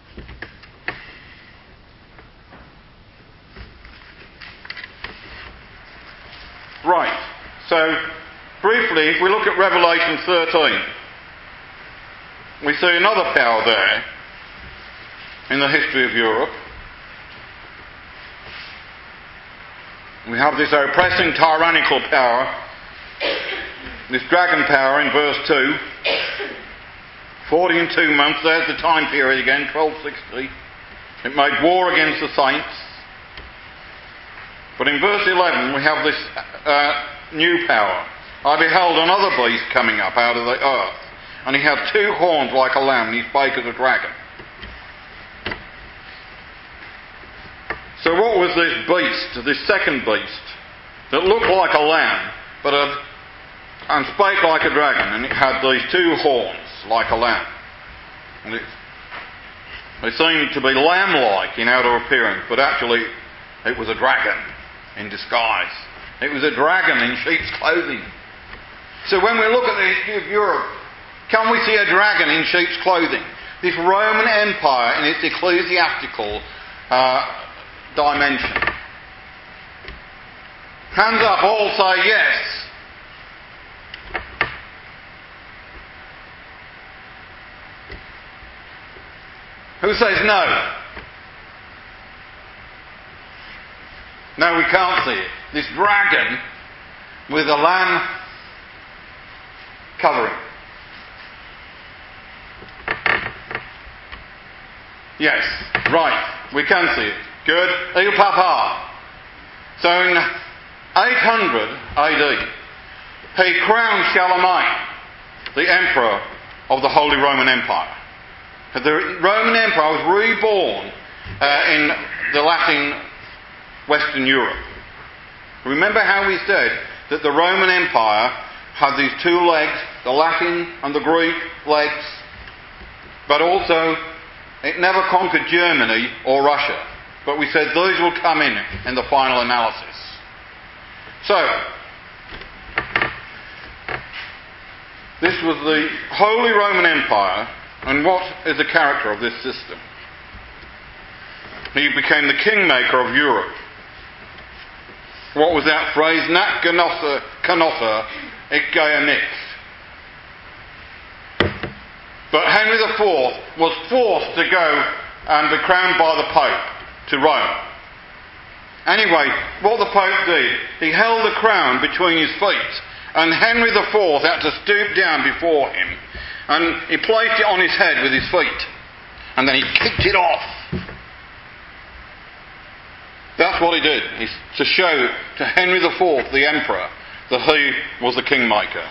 Right, so briefly, if we look at Revelation 13, we see another power there in the history of Europe. We have this oppressing tyrannical power, this dragon power in verse 2. 40 and 2 months, there's the time period again, 1260. It made war against the saints. But in verse 11 we have this new power. I beheld another beast coming up out of the earth, and he had 2 horns like a lamb, and he spake as a dragon. So what was this beast, this second beast, that looked like a lamb, and spake like a dragon, and it had these two horns like a lamb. And they seemed to be lamb-like in outer appearance, but actually it was a dragon in disguise. It was a dragon in sheep's clothing. So when we look at the history of Europe, can we see a dragon in sheep's clothing? This Roman Empire in its ecclesiastical dimension. Hands up, all say yes. Who says no? No, we can't see it. This dragon with a lamb covering. Yes, right, we can see it. Good. Il Papa. So in 800 AD, he crowned Charlemagne, the emperor of the Holy Roman Empire. The Roman Empire was reborn in the Latin Western Europe. Remember how we said that the Roman Empire had these two legs, the Latin and the Greek legs, but also it never conquered Germany or Russia. But we said those will come in the final analysis. So, this was the Holy Roman Empire, and what is the character of this system? He became the kingmaker of Europe. What was that phrase? Nat canossa egeia nix. But Henry IV was forced to go and be crowned by the Pope to Rome. Anyway, what the Pope did, he held the crown between his feet, and Henry IV had to stoop down before him, and he placed it on his head with his feet, and then he kicked it off. That's what he did, to show to Henry IV, the Emperor, that he was the kingmaker.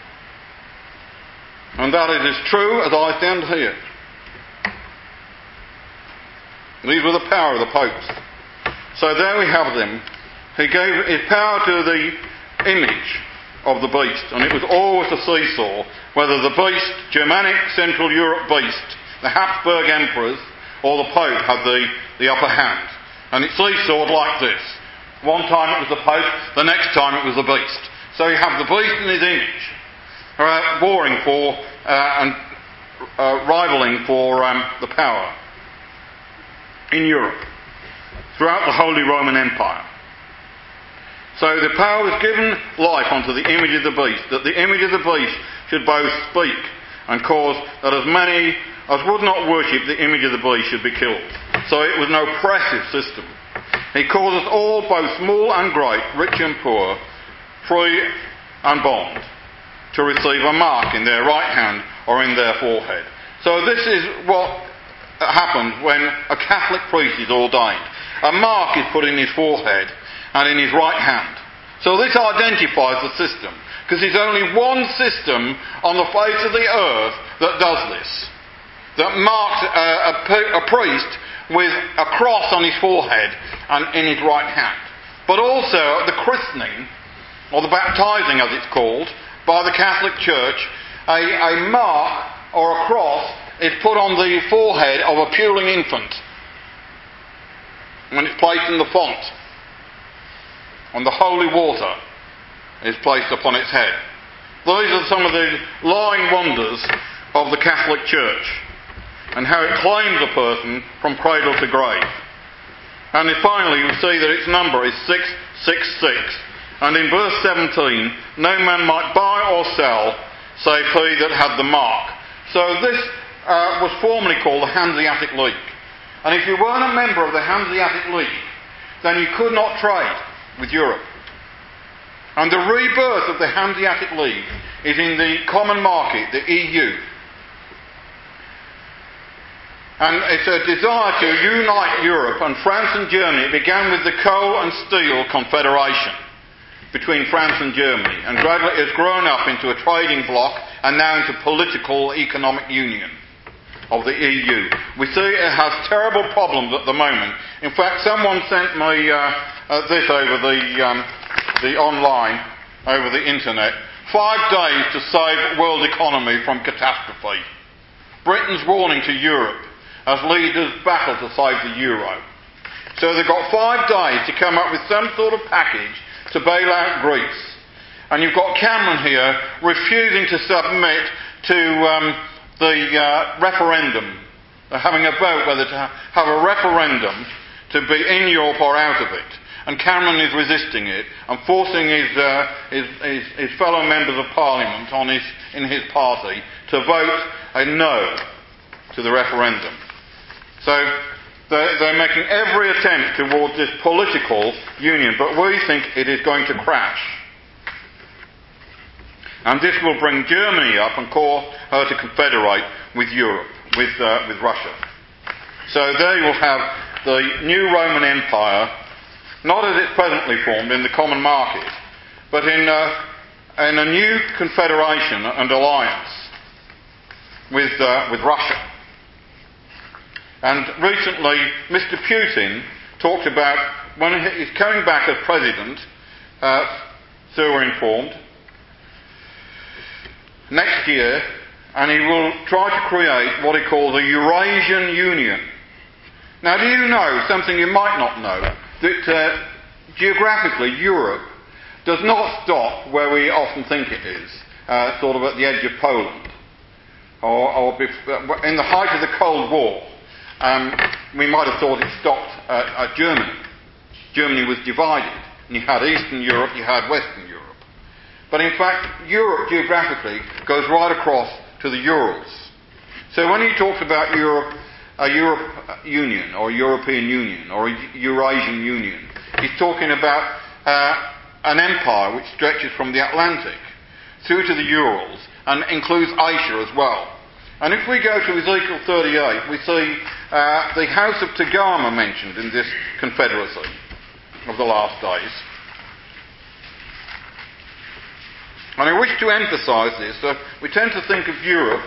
And that it is true as I stand here. These were the power of the popes. So there we have them. He gave his power to the image of the beast, and it was always a seesaw, whether the beast, Germanic Central Europe beast, the Habsburg emperors, or the Pope had the upper hand. And it seesawed like this. One time it was the Pope, the next time it was the beast. So you have the beast and his image, warring for and rivaling for the power in Europe, throughout the Holy Roman Empire. So the power was given life unto the image of the beast, that the image of the beast should both speak and cause that as many as would not worship the image of the beast should be killed. So it was an oppressive system. He causes all, both small and great, rich and poor, free and bond, to receive a mark in their right hand or in their forehead. So this is what happens when a Catholic priest is ordained. A mark is put in his forehead and in his right hand. So this identifies the system, because there's only one system on the face of the earth that does this, that marks a priest with a cross on his forehead and in his right hand. But also the christening, or the baptizing as it's called, by the Catholic Church, a mark or a cross is put on the forehead of a puling infant when it's placed in the font, and the holy water is placed upon its head. Those are some of the lying wonders of the Catholic Church, and how it claims a person from cradle to grave. And then finally you see that its number is 666, and in verse 17, no man might buy or sell save he that had the mark. So this was formerly called the Hanseatic League. And if you weren't a member of the Hanseatic League, then you could not trade with Europe. And the rebirth of the Hanseatic League is in the common market, the EU. And it's a desire to unite Europe, and France and Germany. It began with the Coal and Steel Confederation between France and Germany, and gradually it's grown up into a trading bloc and now into political economic union of the EU. We see it has terrible problems at the moment. In fact, someone sent me this over the online. over the internet, 5 days to save world economy from catastrophe. Britain's warning to Europe as leaders battle to save the euro. So they've got 5 days to come up with some sort of package to bail out Greece. And you've got Cameron here refusing to submit to the referendum. They're having a vote whether to have a referendum to be in Europe or out of it. And Cameron is resisting it and forcing his fellow members of Parliament in his party to vote a no to the referendum. So they're making every attempt towards this political union, but we think it is going to crash. And this will bring Germany up and cause her to confederate with Europe, with Russia. So there you will have the new Roman Empire, not as it's presently formed in the common market, but in a new confederation and alliance with Russia. And recently, Mr. Putin talked about, when he's coming back as president, so we're informed, next year, and he will try to create what he calls a Eurasian Union. Now, do you know something you might not know? That geographically, Europe does not stop where we often think it is, sort of at the edge of Poland, or in the height of the Cold War. We might have thought it stopped at Germany. Germany was divided, and you had Eastern Europe, you had Western Europe. But in fact, Europe geographically goes right across to the Urals. So when he talks about Europe, a Europe Union, or European Union, or a Eurasian Union, he's talking about an empire which stretches from the Atlantic through to the Urals and includes Asia as well. And if we go to Ezekiel 38, we see the house of Togarmah mentioned in this confederacy of the last days. And I wish to emphasise this. We tend to think of Europe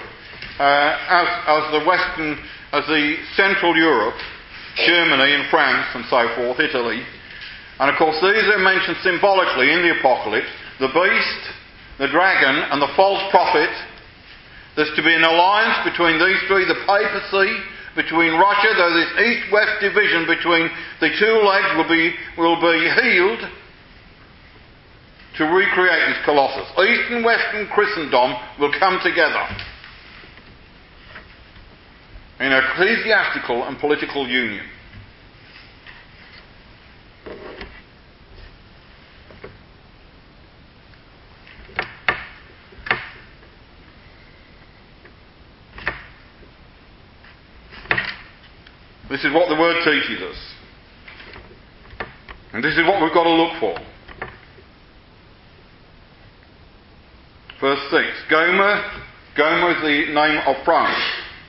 as the Central Europe, Germany and France and so forth, Italy. And of course these are mentioned symbolically in the Apocalypse. The beast, the dragon and the false prophet. There's to be an alliance between these three, the papacy, between Russia, though this east-west division between the two legs will be healed to recreate this colossus. East and Western Christendom will come together in ecclesiastical and political union. This is what the Word teaches us. And this is what we've got to look for. Verse 6. Gomer is the name of France.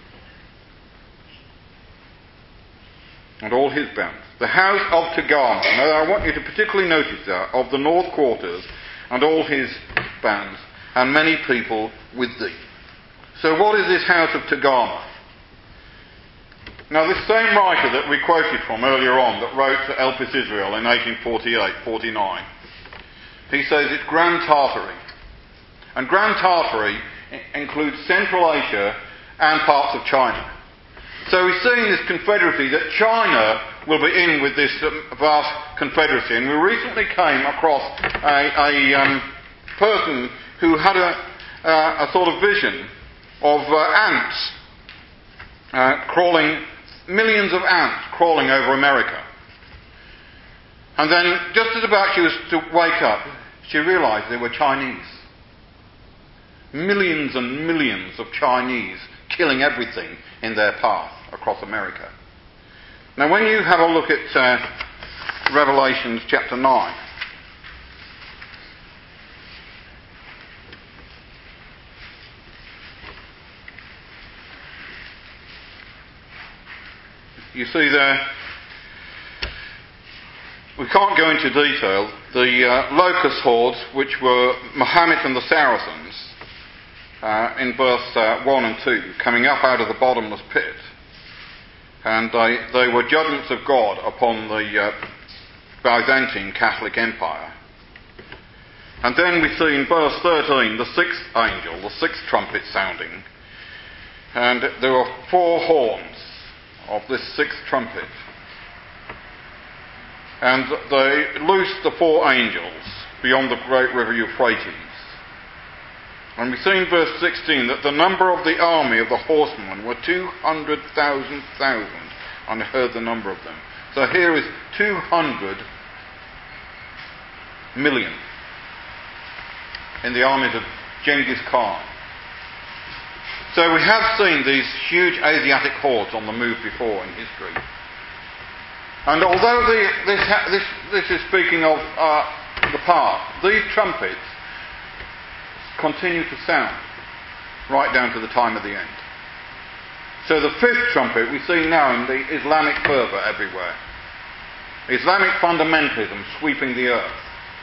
And all his bands. The house of Togarmah. Now I want you to particularly notice that. Of the north quarters and all his bands. And many people with thee. So what is this house of Togarmah? Now this same writer that we quoted from earlier on, that wrote to Elpis Israel in 1848-49, he says it's Grand Tartary. And Grand Tartary includes Central Asia and parts of China. So we see in this confederacy that China will be in with this vast confederacy. And we recently came across a person who had a sort of vision of ants crawling, millions of ants crawling over America. And then, just as about she was to wake up, she realised they were Chinese. Millions and millions of Chinese killing everything in their path across America. Now when you have a look at Revelations chapter 9, you see there, we can't go into detail, the locust hordes, which were Muhammad and the Saracens, in verse 1 and 2, coming up out of the bottomless pit. And they were judgments of God upon the Byzantine Catholic Empire. And then we see in verse 13 the sixth angel, the sixth trumpet sounding. And there are 4 horns of this sixth trumpet. And they loosed the 4 angels beyond the great river Euphrates. And we see in verse 16 that the number of the army of the horsemen were 200,000. And I heard the number of them. So here is 200 million in the armies of Genghis Khan. So we have seen these huge Asiatic hordes on the move before in history. And although this is speaking of the past, these trumpets continue to sound right down to the time of the end. So the 5th trumpet we see now in the Islamic fervour everywhere. Islamic fundamentalism sweeping the earth.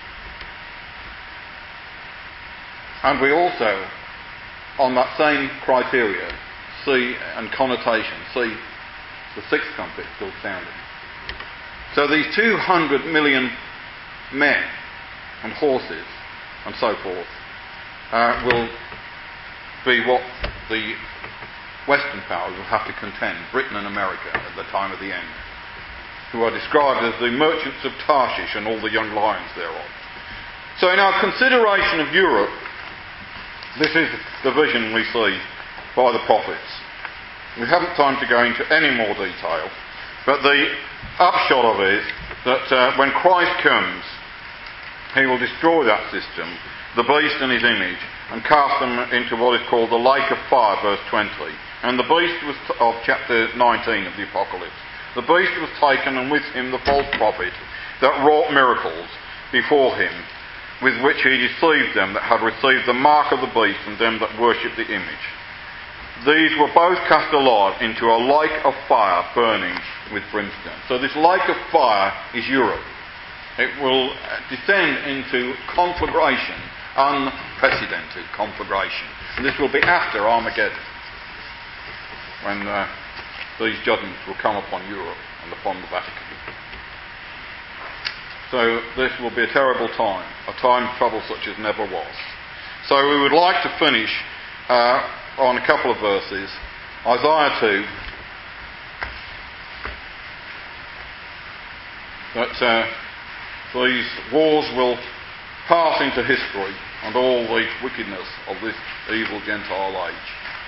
And we also, on that same criteria, see and connotation, see the 6th trumpet still sounding. So these 200 million men and horses and so forth will be what the Western powers will have to contend, Britain and America, at the time of the end, who are described as the merchants of Tarshish and all the young lions thereof. So in our consideration of Europe, this is the vision we see by the prophets. We haven't time to go into any more detail, but the upshot of it is that when Christ comes, he will destroy that system, the beast and his image, and cast them into what is called the lake of fire, verse 20. And the beast was of chapter 19 of the Apocalypse. The beast was taken, and with him the false prophet that wrought miracles before him, with which he deceived them that had received the mark of the beast and them that worshipped the image. These were both cast alive into a lake of fire burning with brimstone. So this lake of fire is Europe. It will descend into conflagration, unprecedented conflagration. And this will be after Armageddon, when these judgments will come upon Europe and upon the Vatican. So this will be a terrible time, a time of trouble such as never was. So we would like to finish on a couple of verses. Isaiah 2, that these wars will pass into history and all the wickedness of this evil Gentile age.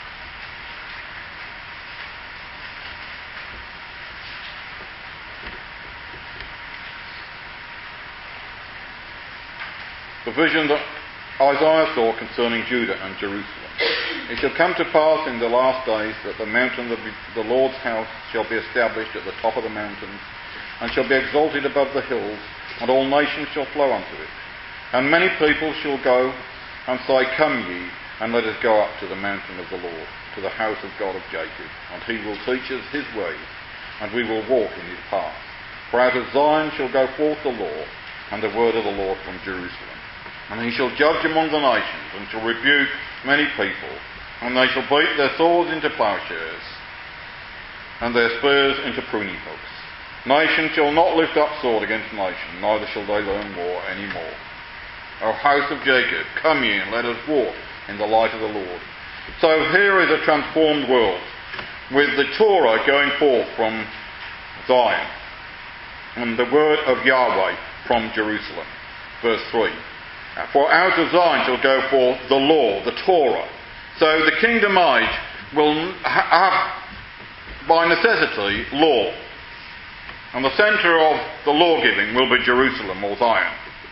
The vision that Isaiah saw concerning Judah and Jerusalem. It shall come to pass in the last days that the mountain of the Lord's house shall be established at the top of the mountains, and shall be exalted above the hills, and all nations shall flow unto it. And many people shall go and say, Come ye, and let us go up to the mountain of the Lord, to the house of God of Jacob, and he will teach us his ways, and we will walk in his paths. For out of Zion shall go forth the law, and the word of the Lord from Jerusalem. And he shall judge among the nations, and shall rebuke many people, and they shall beat their swords into plowshares, and their spears into pruning hooks. Nation shall not lift up sword against nation, neither shall they learn war any more. O house of Jacob, come ye, and let us walk in the light of the Lord. So here is a transformed world, with the Torah going forth from Zion, and the word of Yahweh from Jerusalem. Verse 3. For out of Zion shall go forth the law, the Torah. So the kingdom age will have, by necessity, law. And the centre of the law-giving will be Jerusalem or Zion.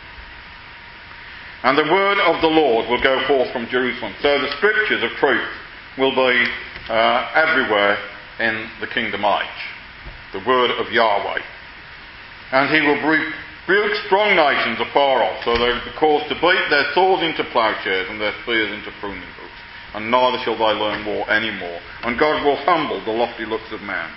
And the word of the Lord will go forth from Jerusalem. So the scriptures of truth will be everywhere in the kingdom age. The word of Yahweh. And he will rebuke strong nations afar off, so they will be caused to beat their swords into plowshares and their spears into pruning hooks, and neither shall they learn war any more. And God will humble the lofty looks of man.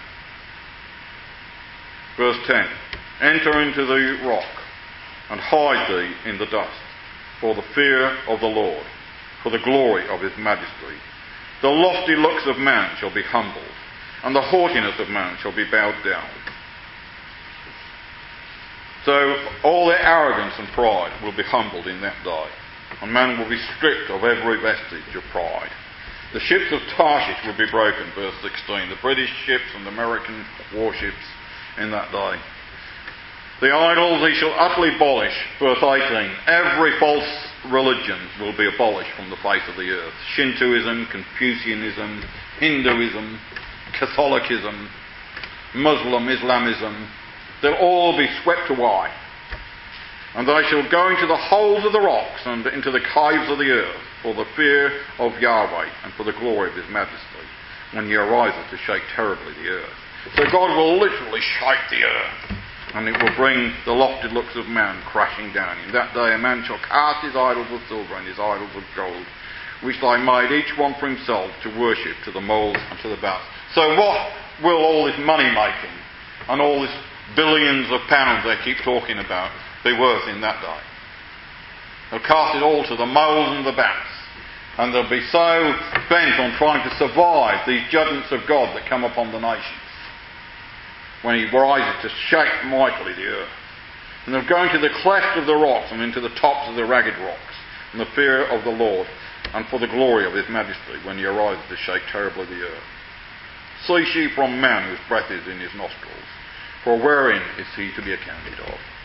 Verse 10. Enter into the rock, and hide thee in the dust, for the fear of the Lord, for the glory of his majesty. The lofty looks of man shall be humbled, and the haughtiness of man shall be bowed down. So all their arrogance and pride will be humbled in that day, and man will be stripped of every vestige of pride. The ships of Tarshish will be broken, verse 16, the British ships and American warships in that day. The idols he shall utterly abolish, verse 18. Every false religion will be abolished from the face of the earth. Shintoism, Confucianism, Hinduism, Catholicism, Muslim, Islamism, they'll all be swept away. And they shall go into the holes of the rocks and into the caves of the earth for the fear of Yahweh and for the glory of his majesty, when he arises to shake terribly the earth. So God will literally shake the earth, and it will bring the lofty looks of man crashing down. In that day a man shall cast his idols of silver and his idols of gold, which they made each one for himself to worship, to the moles and to the boughs. So what will all this money making and all this billions of pounds they keep talking about be worth in that day? They'll cast it all to the moles and the bats, and they'll be so bent on trying to survive these judgments of God that come upon the nations when he rises to shake mightily the earth. And they'll go into the cleft of the rocks and into the tops of the ragged rocks, in the fear of the Lord and for the glory of his majesty, when he arises to shake terribly the earth. Cease ye from man whose breath is in his nostrils, for wherein is he to be accounted of?